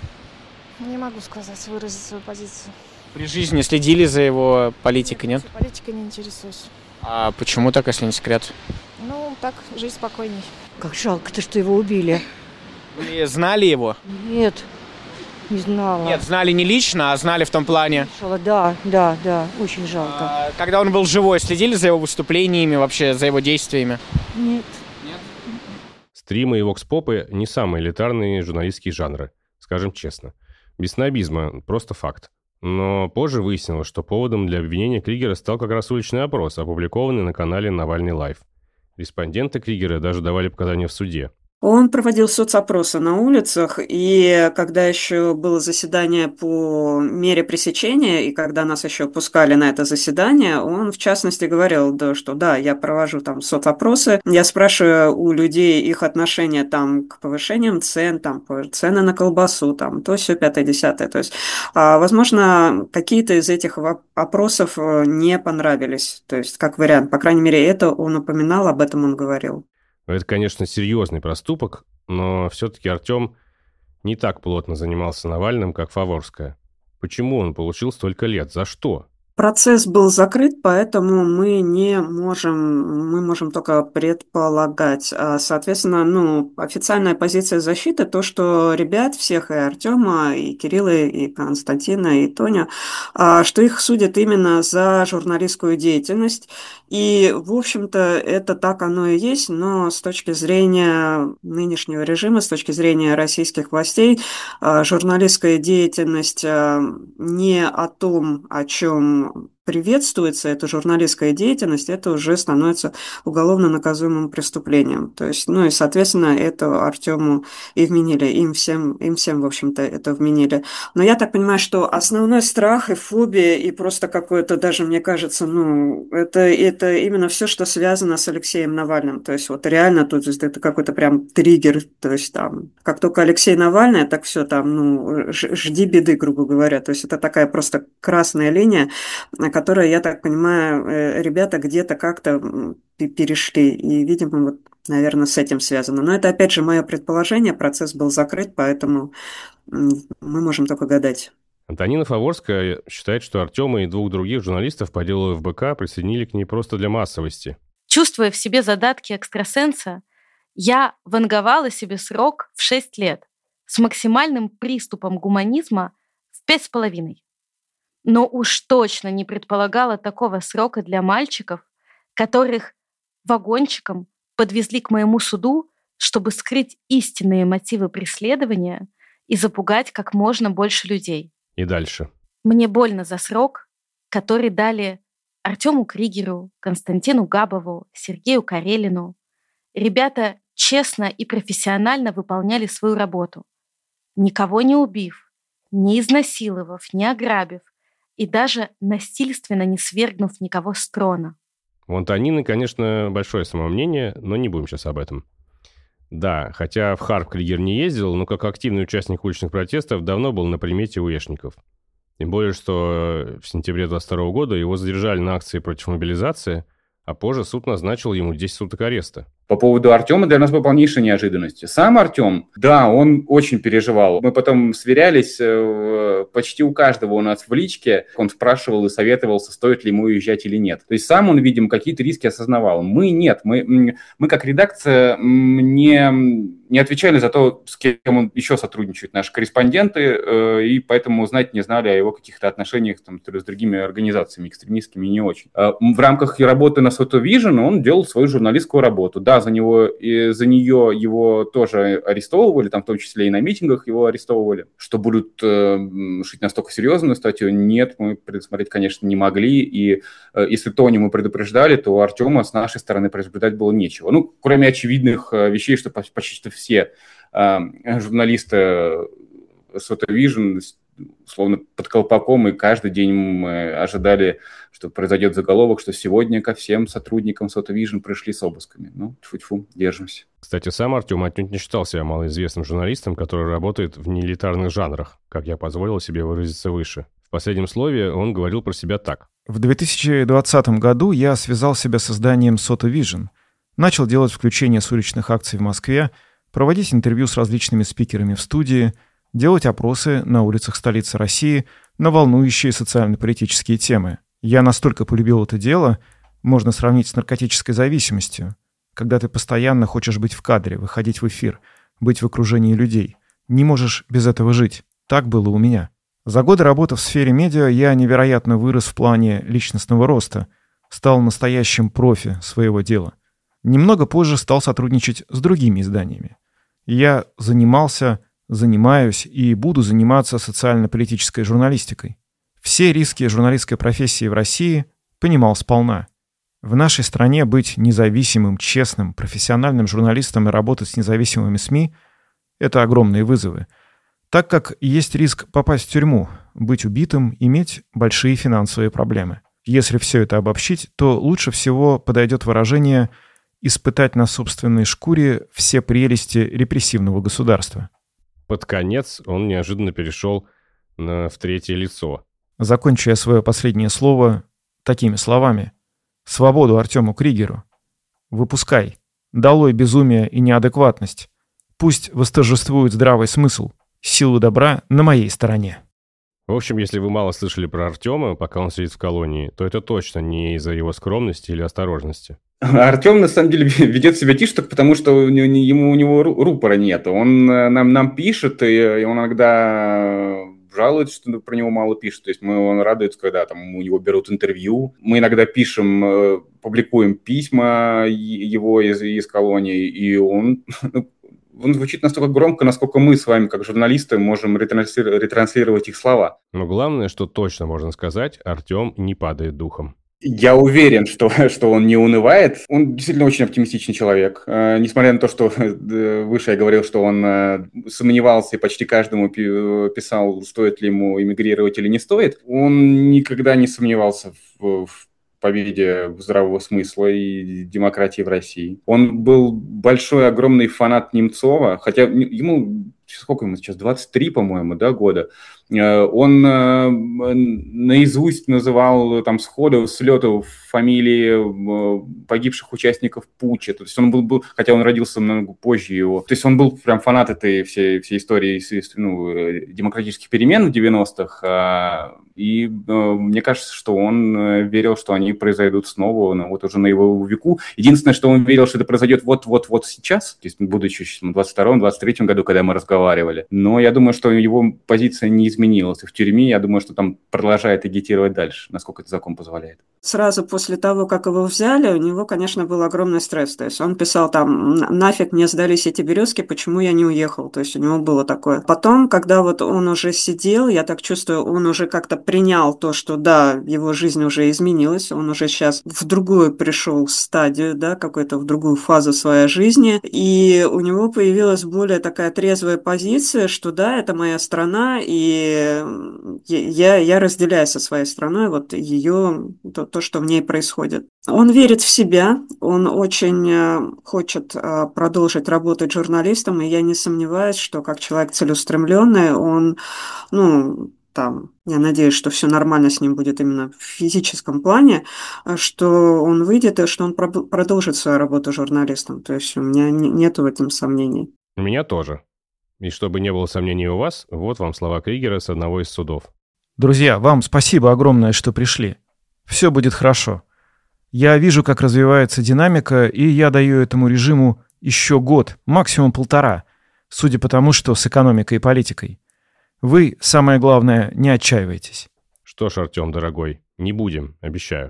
N: Не могу сказать, выразить свою позицию.
M: При жизни следили за его политикой, нет?
N: Политикой не интересуюсь.
M: А почему так, если не секрет?
N: Ну, так, жизнь спокойней.
O: Как жалко-то, что его убили.
M: Вы знали его?
O: Нет, не знала.
M: Нет, знали не лично, а знали в том плане.
O: Слышала, да, да, да, очень жалко.
M: А, когда он был живой, следили за его выступлениями, вообще за его действиями?
O: Нет.
M: Нет?
A: Стримы и вокс-попы не самые элитарные журналистские жанры, скажем честно. Без снобизма, просто факт. Но позже выяснилось, что поводом для обвинения Кригера стал как раз уличный опрос, опубликованный на канале «Навальный Лайв». Респонденты Кригера даже давали показания в суде.
D: Он проводил соцопросы на улицах, и когда еще было заседание по мере пресечения, и когда нас еще пускали на это заседание, он, в частности, говорил, да, что да, я провожу там соцопросы, я спрашиваю у людей их отношение там к повышениям цен, там, цены на колбасу, там, то все пятое-десятое. То есть, возможно, какие-то из этих опросов не понравились, то есть, как вариант, по крайней мере, это он упоминал, об этом он говорил.
A: Это, конечно, серьезный проступок, но все-таки Артем не так плотно занимался Навальным, как Фаворская. Почему он получил столько лет? За что?
D: Процесс был закрыт, поэтому мы не можем, мы можем только предполагать. Соответственно, ну, официальная позиция защиты, то, что ребят всех, и Артема, и Кирилла, и Константина, и Тоня, что их судят именно за журналистскую деятельность. И, в общем-то, это так оно и есть, но с точки зрения нынешнего режима, с точки зрения российских властей, журналистская деятельность не о том, о чем приветствуется эта журналистская деятельность, это уже становится уголовно наказуемым преступлением. То есть, ну и, соответственно, это Артему и вменили, им всем, им всем, в общем-то, это вменили. Но я так понимаю, что основной страх и фобия, и просто какое-то даже, мне кажется, ну, это, это именно все, что связано с Алексеем Навальным. То есть, вот реально тут это какой-то прям триггер. То есть, там, как только Алексей Навальный, так все там, ну, жди беды, грубо говоря. То есть, это такая просто красная линия, которые, я так понимаю, ребята где-то как-то перешли. И, видимо, вот, наверное, с этим связано. Но это, опять же, мое предположение. Процесс был закрыт, поэтому мы можем только гадать.
A: Антонина Фаворская считает, что Артема и двух других журналистов по делу эф бэ ка присоединили к ней просто для массовости.
I: Чувствуя в себе задатки экстрасенса, я ванговала себе срок в шесть лет с максимальным приступом гуманизма в пять с половиной. Но уж точно не предполагала такого срока для мальчиков, которых вагончиком подвезли к моему суду, чтобы скрыть истинные мотивы преследования и запугать как можно больше людей.
A: И дальше.
I: Мне больно за срок, который дали Артему Кригеру, Константину Габову, Сергею Карелину. Ребята честно и профессионально выполняли свою работу, никого не убив, не изнасиловав, не ограбив, и даже насильственно не свергнув никого с трона.
A: У Антонины, конечно, большое самомнение, но не будем сейчас об этом. Да, хотя в Харп Кригер не ездил, но как активный участник уличных протестов давно был на примете у эшников. Тем более, что в сентябре двадцать второго года его задержали на акции против мобилизации, а позже суд назначил ему десять суток ареста.
C: По поводу Артема для нас была полнейшая неожиданность. Сам Артем, да, он очень переживал. Мы потом сверялись почти у каждого у нас в личке. Он спрашивал и советовался, стоит ли ему уезжать или нет. То есть сам он, видимо, какие-то риски осознавал. Мы нет. Мы, мы как редакция не, не отвечали за то, с кем он еще сотрудничает, наши корреспонденты, и поэтому знать не знали о его каких-то отношениях там, с другими организациями, экстремистскими не очень. В рамках работы на Soto Vision он делал свою журналистскую работу. Да, за него и за нее его тоже арестовывали, там в том числе и на митингах его арестовывали. Что будут э, шить настолько серьезную статью, нет, мы предусмотреть, конечно, не могли. И э, если Тони мы предупреждали, то Артема с нашей стороны предупреждать было нечего. Ну, кроме очевидных э, вещей, что почти все э, журналисты Soto Vision условно под колпаком, и каждый день мы ожидали, что произойдет заголовок, что сегодня ко всем сотрудникам Soto Vision пришли с обысками. Ну, тьфу-тьфу, держимся.
A: Кстати, сам Артем отнюдь не считал себя малоизвестным журналистом, который работает в неэлитарных жанрах, как я позволил себе выразиться выше. В последнем слове он говорил про себя так.
L: В две тысячи двадцатом году я связал себя с изданием Soto Vision. Начал делать включения с уличных акций в Москве, проводить интервью с различными спикерами в студии, делать опросы на улицах столицы России на волнующие социально-политические темы. Я настолько полюбил это дело, можно сравнить с наркотической зависимостью, когда ты постоянно хочешь быть в кадре, выходить в эфир, быть в окружении людей. Не можешь без этого жить. Так было у меня. За годы работы в сфере медиа я невероятно вырос в плане личностного роста, стал настоящим профи своего дела. Немного позже стал сотрудничать с другими изданиями. Я занимался, занимаюсь и буду заниматься социально-политической журналистикой. Все риски журналистской профессии в России понимал сполна. В нашей стране быть независимым, честным, профессиональным журналистом и работать с независимыми СМИ — это огромные вызовы, так как есть риск попасть в тюрьму, быть убитым, иметь большие финансовые проблемы. Если все это обобщить, то лучше всего подойдет выражение «испытать на собственной шкуре все прелести репрессивного государства».
A: Под конец он неожиданно перешел на, в третье лицо.
L: Закончу я свое последнее слово такими словами. Свободу Артему Кригеру. Выпускай. Долой безумие и неадекватность. Пусть восторжествует здравый смысл. Сила добра на моей стороне.
A: В общем, если вы мало слышали про Артема, пока он сидит в колонии, то это точно не из-за его скромности или осторожности.
C: Артем, на самом деле, ведет себя тише только потому, что у него, ему, у него рупора нет. Он нам, нам пишет, и он иногда жалуется, что про него мало пишет. То есть мы, он радуется, когда там, у него берут интервью. Мы иногда пишем, публикуем письма его из, из колонии, и он... Он звучит настолько громко, насколько мы с вами, как журналисты, можем ретранслировать, ретранслировать их слова.
A: Но главное, что точно можно сказать, Артем не падает духом.
C: Я уверен, что, что он не унывает. Он действительно очень оптимистичный человек. Э, несмотря на то, что э, выше я говорил, что он э, сомневался и почти каждому пи- писал, стоит ли ему эмигрировать или не стоит, он никогда не сомневался в, в победе здравого смысла и демократии в России. Он был большой, огромный фанат Немцова, хотя ему, сколько ему сейчас, двадцать три, по-моему, да, года. Он наизусть называл там сходу, слету фамилии погибших участников путча. То есть он был, был, хотя он родился намного позже его. То есть он был прям фанат этой всей, всей истории, ну, демократических перемен в девяностых. И мне кажется, что он верил, что они произойдут снова, ну, вот уже на его веку. Единственное, что он верил, что это произойдет вот-вот-вот сейчас, то есть будучи в двадцать втором - двадцать третьем году, когда мы разговаривали. Но я думаю, что его позиция не изменилась. И в тюрьме, я думаю, что там продолжает агитировать дальше, насколько это закон позволяет.
D: Сразу после того, как его взяли, у него, конечно, был огромный стресс. То есть он писал там: нафиг мне сдались эти березки, почему я не уехал? То есть у него было такое. Потом, когда вот он уже сидел, я так чувствую, он уже как-то принял то, что да, его жизнь уже изменилась, он уже сейчас в другую пришел стадию, да, какую-то в другую фазу своей жизни, и у него появилась более такая трезвая позиция, что да, это моя страна, и я, я разделяю со своей страной вот ее, то, то, что в ней происходит. Он верит в себя, он очень хочет продолжить работать журналистом, и я не сомневаюсь, что как человек целеустремленный, он, ну, там, я надеюсь, что все нормально с ним будет именно в физическом плане, что он выйдет и что он продолжит свою работу журналистом. То есть у меня нет в этом сомнений.
A: У меня тоже. И чтобы не было сомнений у вас, вот вам слова Кригера с одного из судов.
L: Друзья, вам спасибо огромное, что пришли. Все будет хорошо. Я вижу, как развивается динамика, и я даю этому режиму еще год, максимум полтора, судя по тому, что с экономикой и политикой. Вы, самое главное, не отчаивайтесь.
A: Что ж, Артем, дорогой, не будем, обещаю.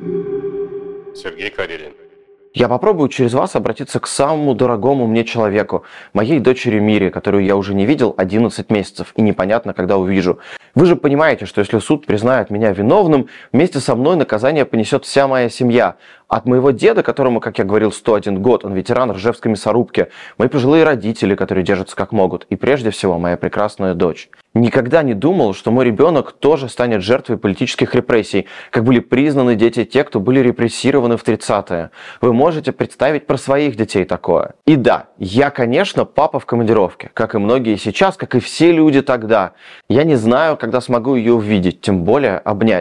A: Сергей Карелин.
P: Я попробую через вас обратиться к самому дорогому мне человеку, моей дочери Мире, которую я уже не видел одиннадцать месяцев и непонятно, когда увижу. Вы же понимаете, что если суд признает меня виновным, вместе со мной наказание понесет вся моя семья. От моего деда, которому, как я говорил, сто один год, он ветеран Ржевской мясорубки, мои пожилые родители, которые держатся как могут, и прежде всего моя прекрасная дочь. Никогда не думал, что мой ребенок тоже станет жертвой политических репрессий, как были признаны дети те, кто были репрессированы в тридцатые. Вы можете представить про своих детей такое? И да, я, конечно, папа в командировке, как и многие сейчас, как и все люди тогда. Я не знаю, когда смогу ее увидеть, тем более обнять.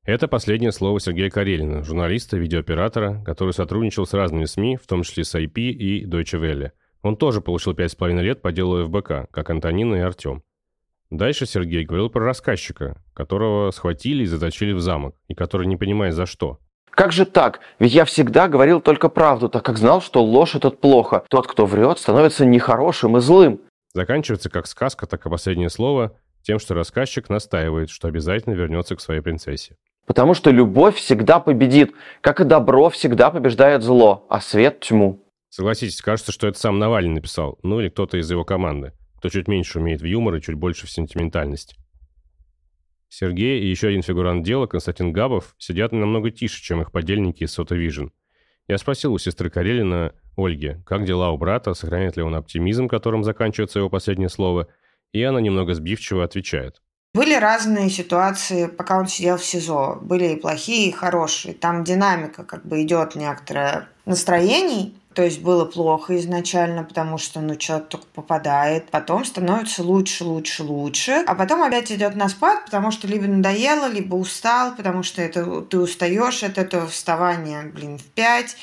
A: Это последнее слово Сергея Карелина, журналиста, видеооператора, который сотрудничал с разными СМИ, в том числе с ай пи и Deutsche Welle. Он тоже получил пять с половиной лет по делу эф бэ ка, как Антонина и Артем. Дальше Сергей говорил про рассказчика, которого схватили и заточили в замок, и который не понимает за что.
P: Как же так? Ведь я всегда говорил только правду, так как знал, что ложь — это плохо. Тот, кто врет, становится нехорошим и злым.
A: Заканчивается как сказка, так и последнее слово тем, что рассказчик настаивает, что обязательно вернется к своей принцессе.
P: Потому что любовь всегда победит, как и добро всегда побеждает зло, а свет — тьму.
A: Согласитесь, кажется, что это сам Навальный написал, ну или кто-то из его команды, кто чуть меньше умеет в юмор и чуть больше в сентиментальности. Сергей и еще один фигурант дела, Константин Габов, сидят намного тише, чем их подельники из Сота Вижн. Я спросил у сестры Карелина, Ольги, как дела у брата, сохраняет ли он оптимизм, которым заканчивается его последнее слово, и она немного сбивчиво отвечает.
Q: Были разные ситуации, пока он сидел в СИЗО. Были и плохие, и хорошие. Там динамика, как бы идет некоторое настроений. То есть было плохо изначально, потому что ну, человек только попадает. Потом становится лучше, лучше, лучше. А потом опять идет на спад, потому что либо надоело, либо устал, потому что это, ты устаешь от этого вставания, блин, в пять.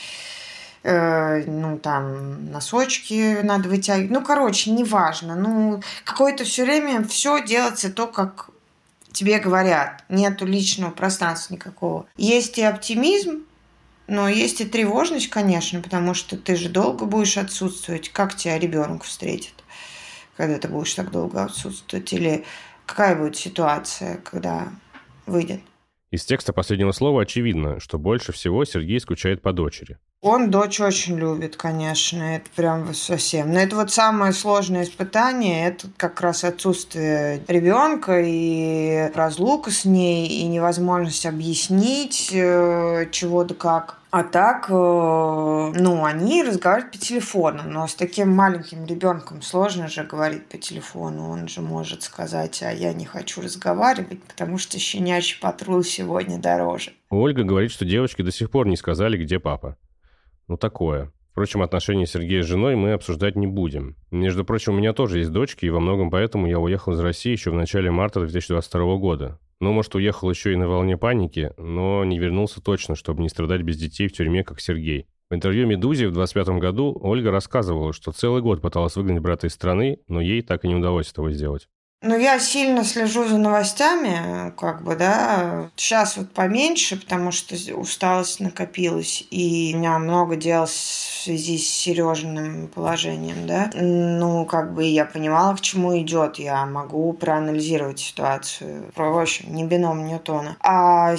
Q: Э, ну, там, носочки надо вытягивать. Ну, короче, неважно. Ну, какое-то все время все делается то, как тебе говорят. Нету личного пространства никакого. Есть и оптимизм, но есть и тревожность, конечно, потому что ты же долго будешь отсутствовать. Как тебя ребенок встретит, когда ты будешь так долго отсутствовать? Или какая будет ситуация, когда выйдет?
A: Из текста последнего слова очевидно, что больше всего Сергей скучает по дочери.
Q: Он дочь очень любит, конечно, это прям совсем. Но это вот самое сложное испытание, это как раз отсутствие ребенка и разлука с ней, и невозможность объяснить чего да как. А так, ну, они разговаривают по телефону, но с таким маленьким ребенком сложно же говорить по телефону. Он же может сказать, а я не хочу разговаривать, потому что щенячий патруль сегодня дороже.
A: Ольга говорит, что девочки до сих пор не сказали, где папа. Ну, такое. Впрочем, отношения Сергея с женой мы обсуждать не будем. Между прочим, у меня тоже есть дочки, и во многом поэтому я уехал из России еще в начале марта две тысячи двадцать второго года. Ну, может, уехал еще и на волне паники, но не вернулся точно, чтобы не страдать без детей в тюрьме, как Сергей. В интервью «Медузе» в двадцать пятом году Ольга рассказывала, что целый год пыталась выгнать брата из страны, но ей так и не удалось этого сделать.
Q: Ну, я сильно слежу за новостями, как бы, да. Сейчас вот поменьше, потому что усталость накопилась, и у меня много дел в связи с Сережиным положением, да. Ну, как бы я понимала, к чему идет, я могу проанализировать ситуацию. В общем, не бином Ньютона. А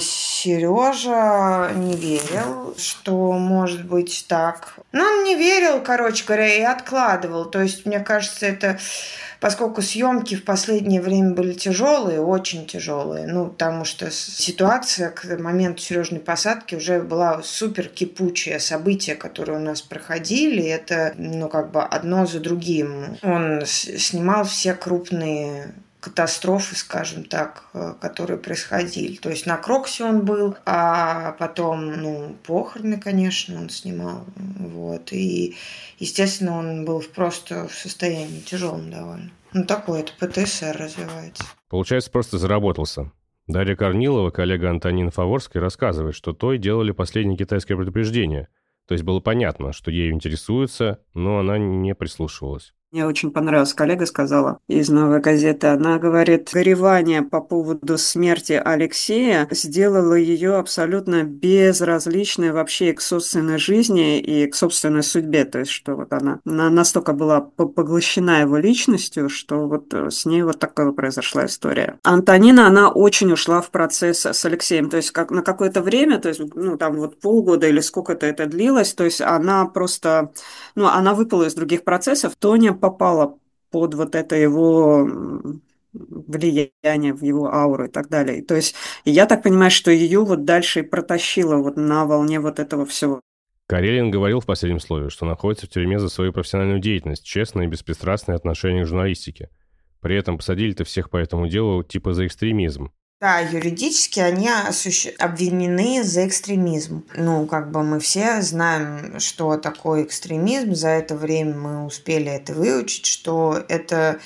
Q: Сережа не верил, что может быть так. Ну, он не верил, короче говоря, и откладывал. То есть, мне кажется, это... Поскольку съемки в последнее время были тяжелые, очень тяжелые, ну, потому что ситуация к моменту Сережиной посадки уже была супер кипучая. События, которые у нас проходили, это, ну, как бы одно за другим. Он снимал все крупные катастрофы, скажем так, которые происходили. То есть на Кроксе он был, а потом, ну, похороны, конечно, он снимал. Вот. И, естественно, он был просто в состоянии тяжелом довольно. Ну, такое это пэ тэ эс эр развивается.
A: Получается, просто заработался. Дарья Корнилова, коллега Антонины Фаворской, рассказывает, что той делали последнее китайское предупреждение. То есть было понятно, что ею интересуются, но она не прислушивалась.
D: Мне очень понравилась, коллега сказала из «Новой газеты». Она говорит, горевание по поводу смерти Алексея сделало ее абсолютно безразличной вообще к собственной жизни и к собственной судьбе. То есть, что вот она, она настолько была поглощена его личностью, что вот с ней вот такая произошла история. Антонина, она очень ушла в процесс с Алексеем. То есть, как на какое-то время, то есть, ну, там вот полгода или сколько-то это длилось, то есть, она просто, ну, она выпала из других процессов. Тоня попала под вот это его влияние, в его ауру и так далее. То есть я так понимаю, что ее вот дальше и протащило вот на волне вот этого всего.
A: Карелин говорил в последнем слове, что находится в тюрьме за свою профессиональную деятельность, честное и беспристрастное отношение к журналистике. При этом посадили-то всех по этому делу типа за экстремизм.
Q: Да, юридически они обвинены за экстремизм. Ну, как бы мы все знаем, что такое экстремизм. За это время мы успели это выучить, что это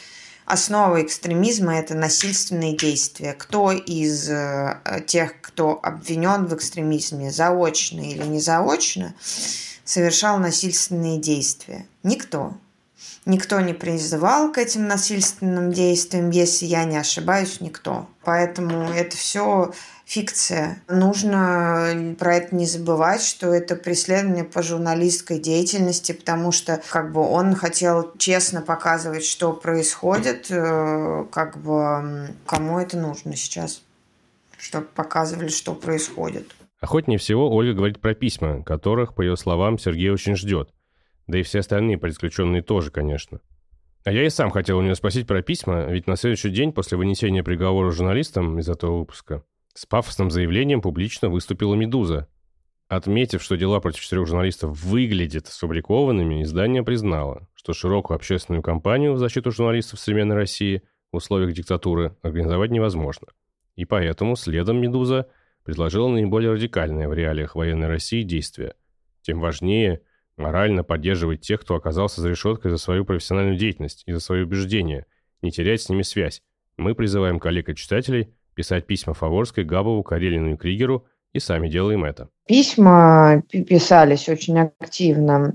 Q: Основа экстремизма – это насильственные действия. Кто из тех, кто обвинен в экстремизме, заочно или не заочно, совершал насильственные действия? Никто. Никто не призывал к этим насильственным действиям, если я не ошибаюсь, никто. Поэтому это все фикция. Нужно про это не забывать, что это преследование по журналистской деятельности, потому что как бы он хотел честно показывать, что происходит, как бы кому это нужно сейчас, чтобы показывали, что происходит.
A: Охотнее всего Ольга говорит про письма, которых, по ее словам, Сергей очень ждет. Да и все остальные политзаключенные тоже, конечно. А я и сам хотел у нее спросить про письма, ведь на следующий день после вынесения приговора журналистам из этого выпуска с пафосным заявлением публично выступила «Медуза». Отметив, что дела против четырех журналистов выглядят сфабрикованными, издание признало, что широкую общественную кампанию в защиту журналистов в современной России в условиях диктатуры организовать невозможно. И поэтому следом «Медуза» предложила наиболее радикальное в реалиях военной России действие. Тем важнее морально поддерживать тех, кто оказался за решеткой за свою профессиональную деятельность и за свои убеждения, не терять с ними связь. Мы призываем коллег и читателей писать письма Фаворской, Габову, Карелину и Кригеру, и сами делаем это.
Q: Письма писались очень активно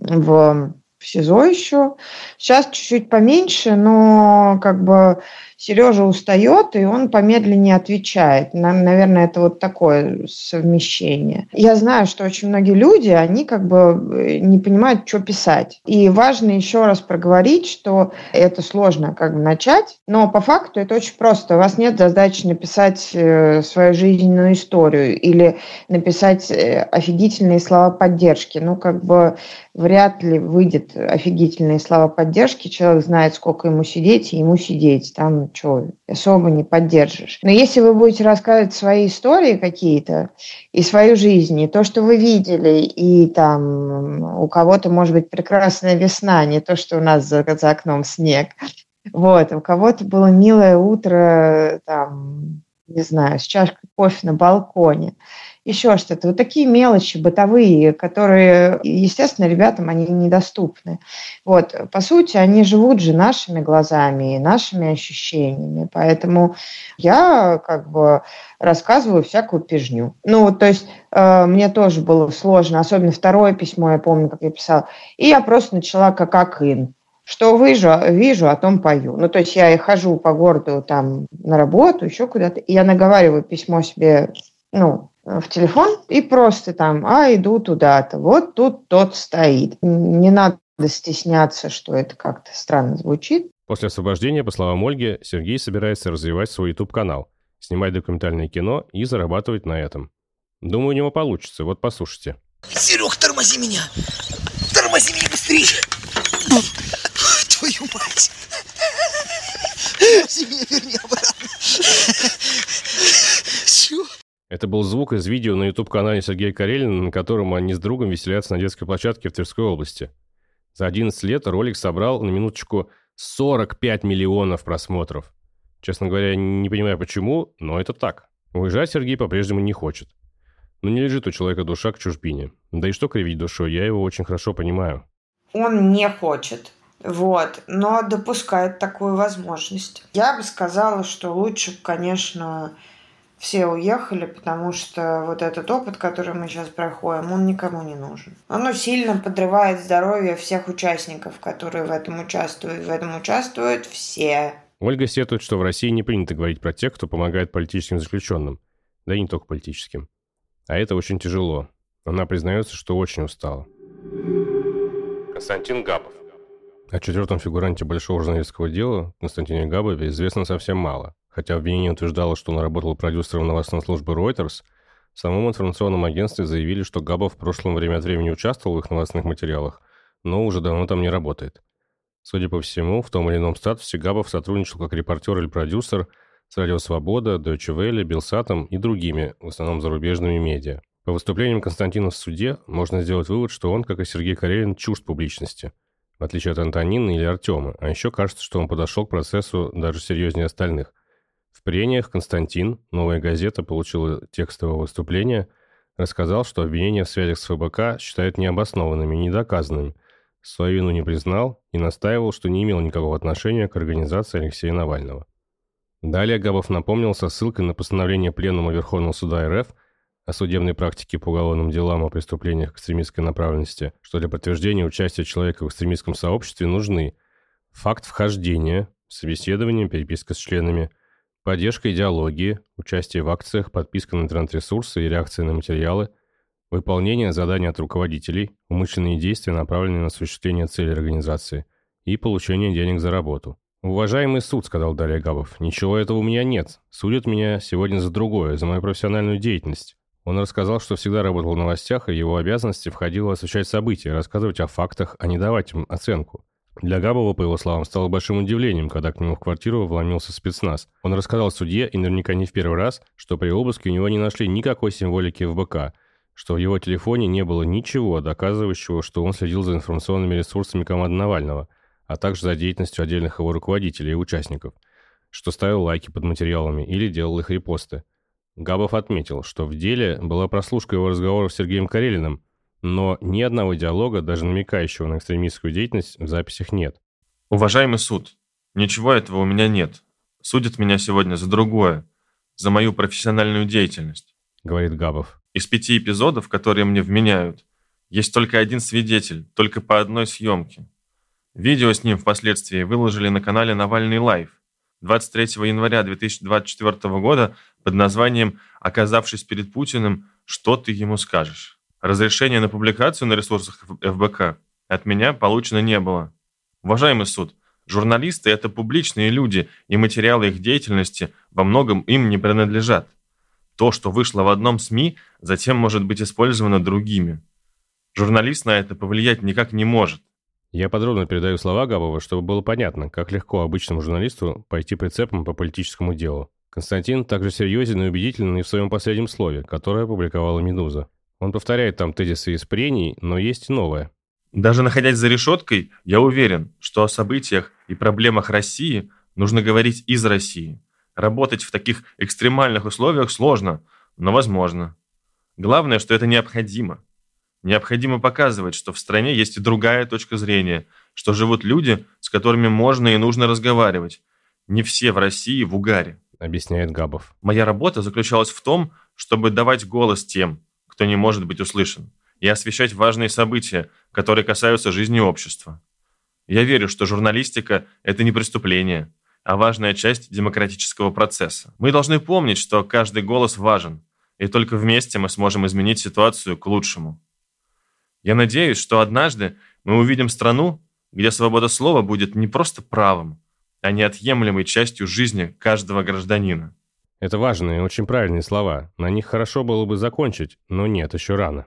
Q: в СИЗО еще. Сейчас чуть-чуть поменьше, но как бы Сережа устает, и он помедленнее отвечает. Наверное, это вот такое совмещение. Я знаю, что очень многие люди, они как бы не понимают, что писать. И важно еще раз проговорить, что это сложно как бы начать, но по факту это очень просто. У вас нет задачи написать свою жизненную историю или написать офигительные слова поддержки. Ну, как бы вряд ли выйдет офигительные слова поддержки. Человек знает, сколько ему сидеть, и ему сидеть. Там что, особо не поддержишь. Но если вы будете рассказывать свои истории какие-то и свою жизнь, и то, что вы видели, и там у кого-то может быть прекрасная весна, не то, что у нас за, за окном снег. Вот, у кого-то было милое утро, там, не знаю, с чашкой кофе на балконе. Еще что-то. Вот такие мелочи бытовые, которые, естественно, ребятам они недоступны. Вот. По сути, они живут же нашими глазами и нашими ощущениями. Поэтому я как бы рассказываю всякую пижню. Ну, то есть э, мне тоже было сложно, особенно второе письмо, я помню, как я писала. И я просто начала как акын. Что вижу, вижу, о том пою. Ну, то есть я и хожу по городу там на работу, еще куда-то, и я наговариваю письмо себе, ну, в телефон и просто там, а, иду туда-то, вот тут тот стоит. Не надо стесняться, что это как-то странно звучит.
A: После освобождения, по словам Ольги, Сергей собирается развивать свой YouTube-канал, снимать документальное кино и зарабатывать на этом. Думаю, у него получится. Вот послушайте.
R: Серег, тормози меня! Тормози меня быстрее! Твою мать! Тормози меня, верни обратно! Чё?
A: Это был звук из видео на YouTube-канале Сергея Карелина, на котором они с другом веселятся на детской площадке в Тверской области. За одиннадцать лет ролик собрал, на минуточку, сорок пять миллионов просмотров. Честно говоря, не понимаю почему, но это так. Уезжать Сергей по-прежнему не хочет. Но не лежит у человека душа к чужбине. Да и что кривить душой, я его очень хорошо понимаю.
Q: Он не хочет, вот, но допускает такую возможность. Я бы сказала, что лучше, конечно, все уехали, потому что вот этот опыт, который мы сейчас проходим, он никому не нужен. Оно сильно подрывает здоровье всех участников, которые в этом участвуют. В этом участвуют все.
A: Ольга сетует, что в России не принято говорить про тех, кто помогает политическим заключенным. Да и не только политическим. А это очень тяжело. Она признается, что очень устала. Константин Габов. О четвертом фигуранте большого журналистского дела, Константине Габове, известно совсем мало. Хотя обвинение утверждало, что он работал продюсером новостной службы Reuters, в самом информационном агентстве заявили, что Габов в прошлом время от времени участвовал в их новостных материалах, но уже давно там не работает. Судя по всему, в том или ином статусе Габов сотрудничал как репортер или продюсер с Радио Свобода, Deutsche Welle, Белсатом и другими, в основном зарубежными медиа. По выступлениям Константина в суде можно сделать вывод, что он, как и Сергей Карелин, чужд публичности, в отличие от Антонины или Артема, а еще кажется, что он подошел к процессу даже серьезнее остальных. В прениях Константин, «Новая газета», получила текстовое выступление, рассказал, что обвинения в связях с ФБК считают необоснованными и недоказанными, свою вину не признал и настаивал, что не имел никакого отношения к организации Алексея Навального. Далее Габов напомнил со ссылкой на постановление Пленума Верховного суда эр эф о судебной практике по уголовным делам о преступлениях экстремистской направленности, что для подтверждения участия человека в экстремистском сообществе нужны факт вхождения, собеседование, переписка с членами, поддержка идеологии, участие в акциях, подписка на интернет-ресурсы и реакция на материалы, выполнение заданий от руководителей, умышленные действия, направленные на осуществление целей организации, и получение денег за работу. «Уважаемый суд», — сказал далее Габов, — «ничего этого у меня нет. Судят меня сегодня за другое, за мою профессиональную деятельность». Он рассказал, что всегда работал в новостях, и его обязанности входило освещать события, рассказывать о фактах, а не давать им оценку. Для Габова, по его словам, стало большим удивлением, когда к нему в квартиру вломился спецназ. Он рассказал судье, и наверняка не в первый раз, что при обыске у него не нашли никакой символики эф бэ ка, что в его телефоне не было ничего, доказывающего, что он следил за информационными ресурсами команды Навального, а также за деятельностью отдельных его руководителей и участников, что ставил лайки под материалами или делал их репосты. Габов отметил, что в деле была прослушка его разговоров с Сергеем Карелиным, но ни одного диалога, даже намекающего на экстремистскую деятельность, в записях нет.
S: «Уважаемый суд, ничего этого у меня нет. Судят меня сегодня за другое, за мою профессиональную деятельность», — говорит Габов. «Из пяти эпизодов, которые мне вменяют, есть только один свидетель, только по одной съемке. Видео с ним впоследствии выложили на канале «Навальный Лайв» двадцать третьего января две тысячи двадцать четвёртого года под названием «Оказавшись перед Путиным, что ты ему скажешь?». Разрешение на публикацию на ресурсах эф бэ ка от меня получено не было. Уважаемый суд, журналисты – это публичные люди, и материалы их деятельности во многом им не принадлежат. То, что вышло в одном СМИ, затем может быть использовано другими. Журналист на это повлиять никак не может.
A: Я подробно передаю слова Габова, чтобы было понятно, как легко обычному журналисту пойти прицепом по политическому делу. Константин также серьезен и убедителен и в своем последнем слове, которое опубликовала «Медуза». Он повторяет там тезисы из прений, но есть и новое.
S: Даже находясь за решеткой, я уверен, что о событиях и проблемах России нужно говорить из России. Работать в таких экстремальных условиях сложно, но возможно. Главное, что это необходимо. Необходимо показывать, что в стране есть и другая точка зрения, что живут люди, с которыми можно и нужно разговаривать. Не все в России в угаре,
A: объясняет Габов.
S: Моя работа заключалась в том, чтобы давать голос тем, кто не может быть услышан, и освещать важные события, которые касаются жизни общества. Я верю, что журналистика – это не преступление, а важная часть демократического процесса. Мы должны помнить, что каждый голос важен, и только вместе мы сможем изменить ситуацию к лучшему. Я надеюсь, что однажды мы увидим страну, где свобода слова будет не просто правом, а неотъемлемой частью жизни каждого гражданина.
A: Это важные и очень правильные слова. На них хорошо было бы закончить, но нет, еще рано.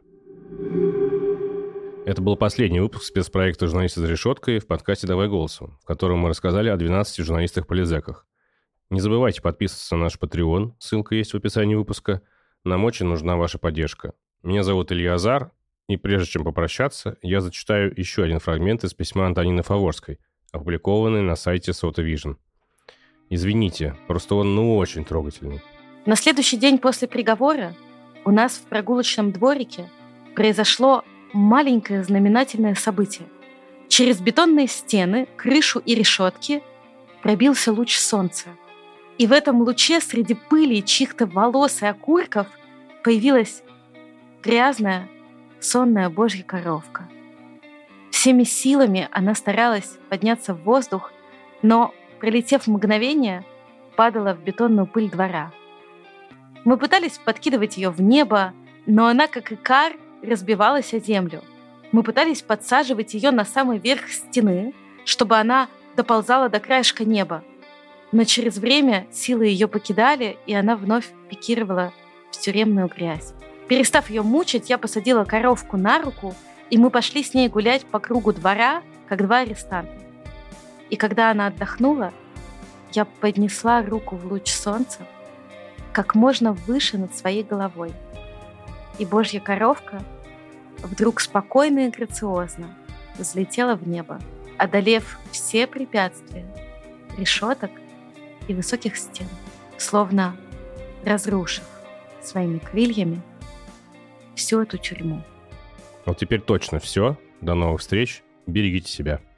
A: Это был последний выпуск спецпроекта «Журналисты за решеткой» в подкасте «Давай голосом», в котором мы рассказали о двенадцати журналистах-политзеках. Не забывайте подписываться на наш Patreon, ссылка есть в описании выпуска. Нам очень нужна ваша поддержка. Меня зовут Илья Азар. И прежде чем попрощаться, я зачитаю еще один фрагмент из письма Антонины Фаворской, опубликованный на сайте Сота Вижн. Извините, просто он ну очень трогательный.
I: На следующий день после приговора у нас в прогулочном дворике произошло маленькое знаменательное событие. Через бетонные стены, крышу и решетки пробился луч солнца. И в этом луче среди пыли и чьих-то волос и окурков появилась грязная, сонная божья коровка. Всеми силами она старалась подняться в воздух, но, пролетев мгновение, падала в бетонную пыль двора. Мы пытались подкидывать ее в небо, но она, как икар, разбивалась о землю. Мы пытались подсаживать ее на самый верх стены, чтобы она доползала до краешка неба. Но через время силы ее покидали, и она вновь пикировала в тюремную грязь. Перестав ее мучить, я посадила коровку на руку, и мы пошли с ней гулять по кругу двора, как два арестанта. И когда она отдохнула, я поднесла руку в луч солнца как можно выше над своей головой. И божья коровка вдруг спокойно и грациозно взлетела в небо, одолев все препятствия, решеток и высоких стен, словно разрушив своими крыльями всю эту тюрьму.
A: Вот теперь точно все. До новых встреч Берегите себя.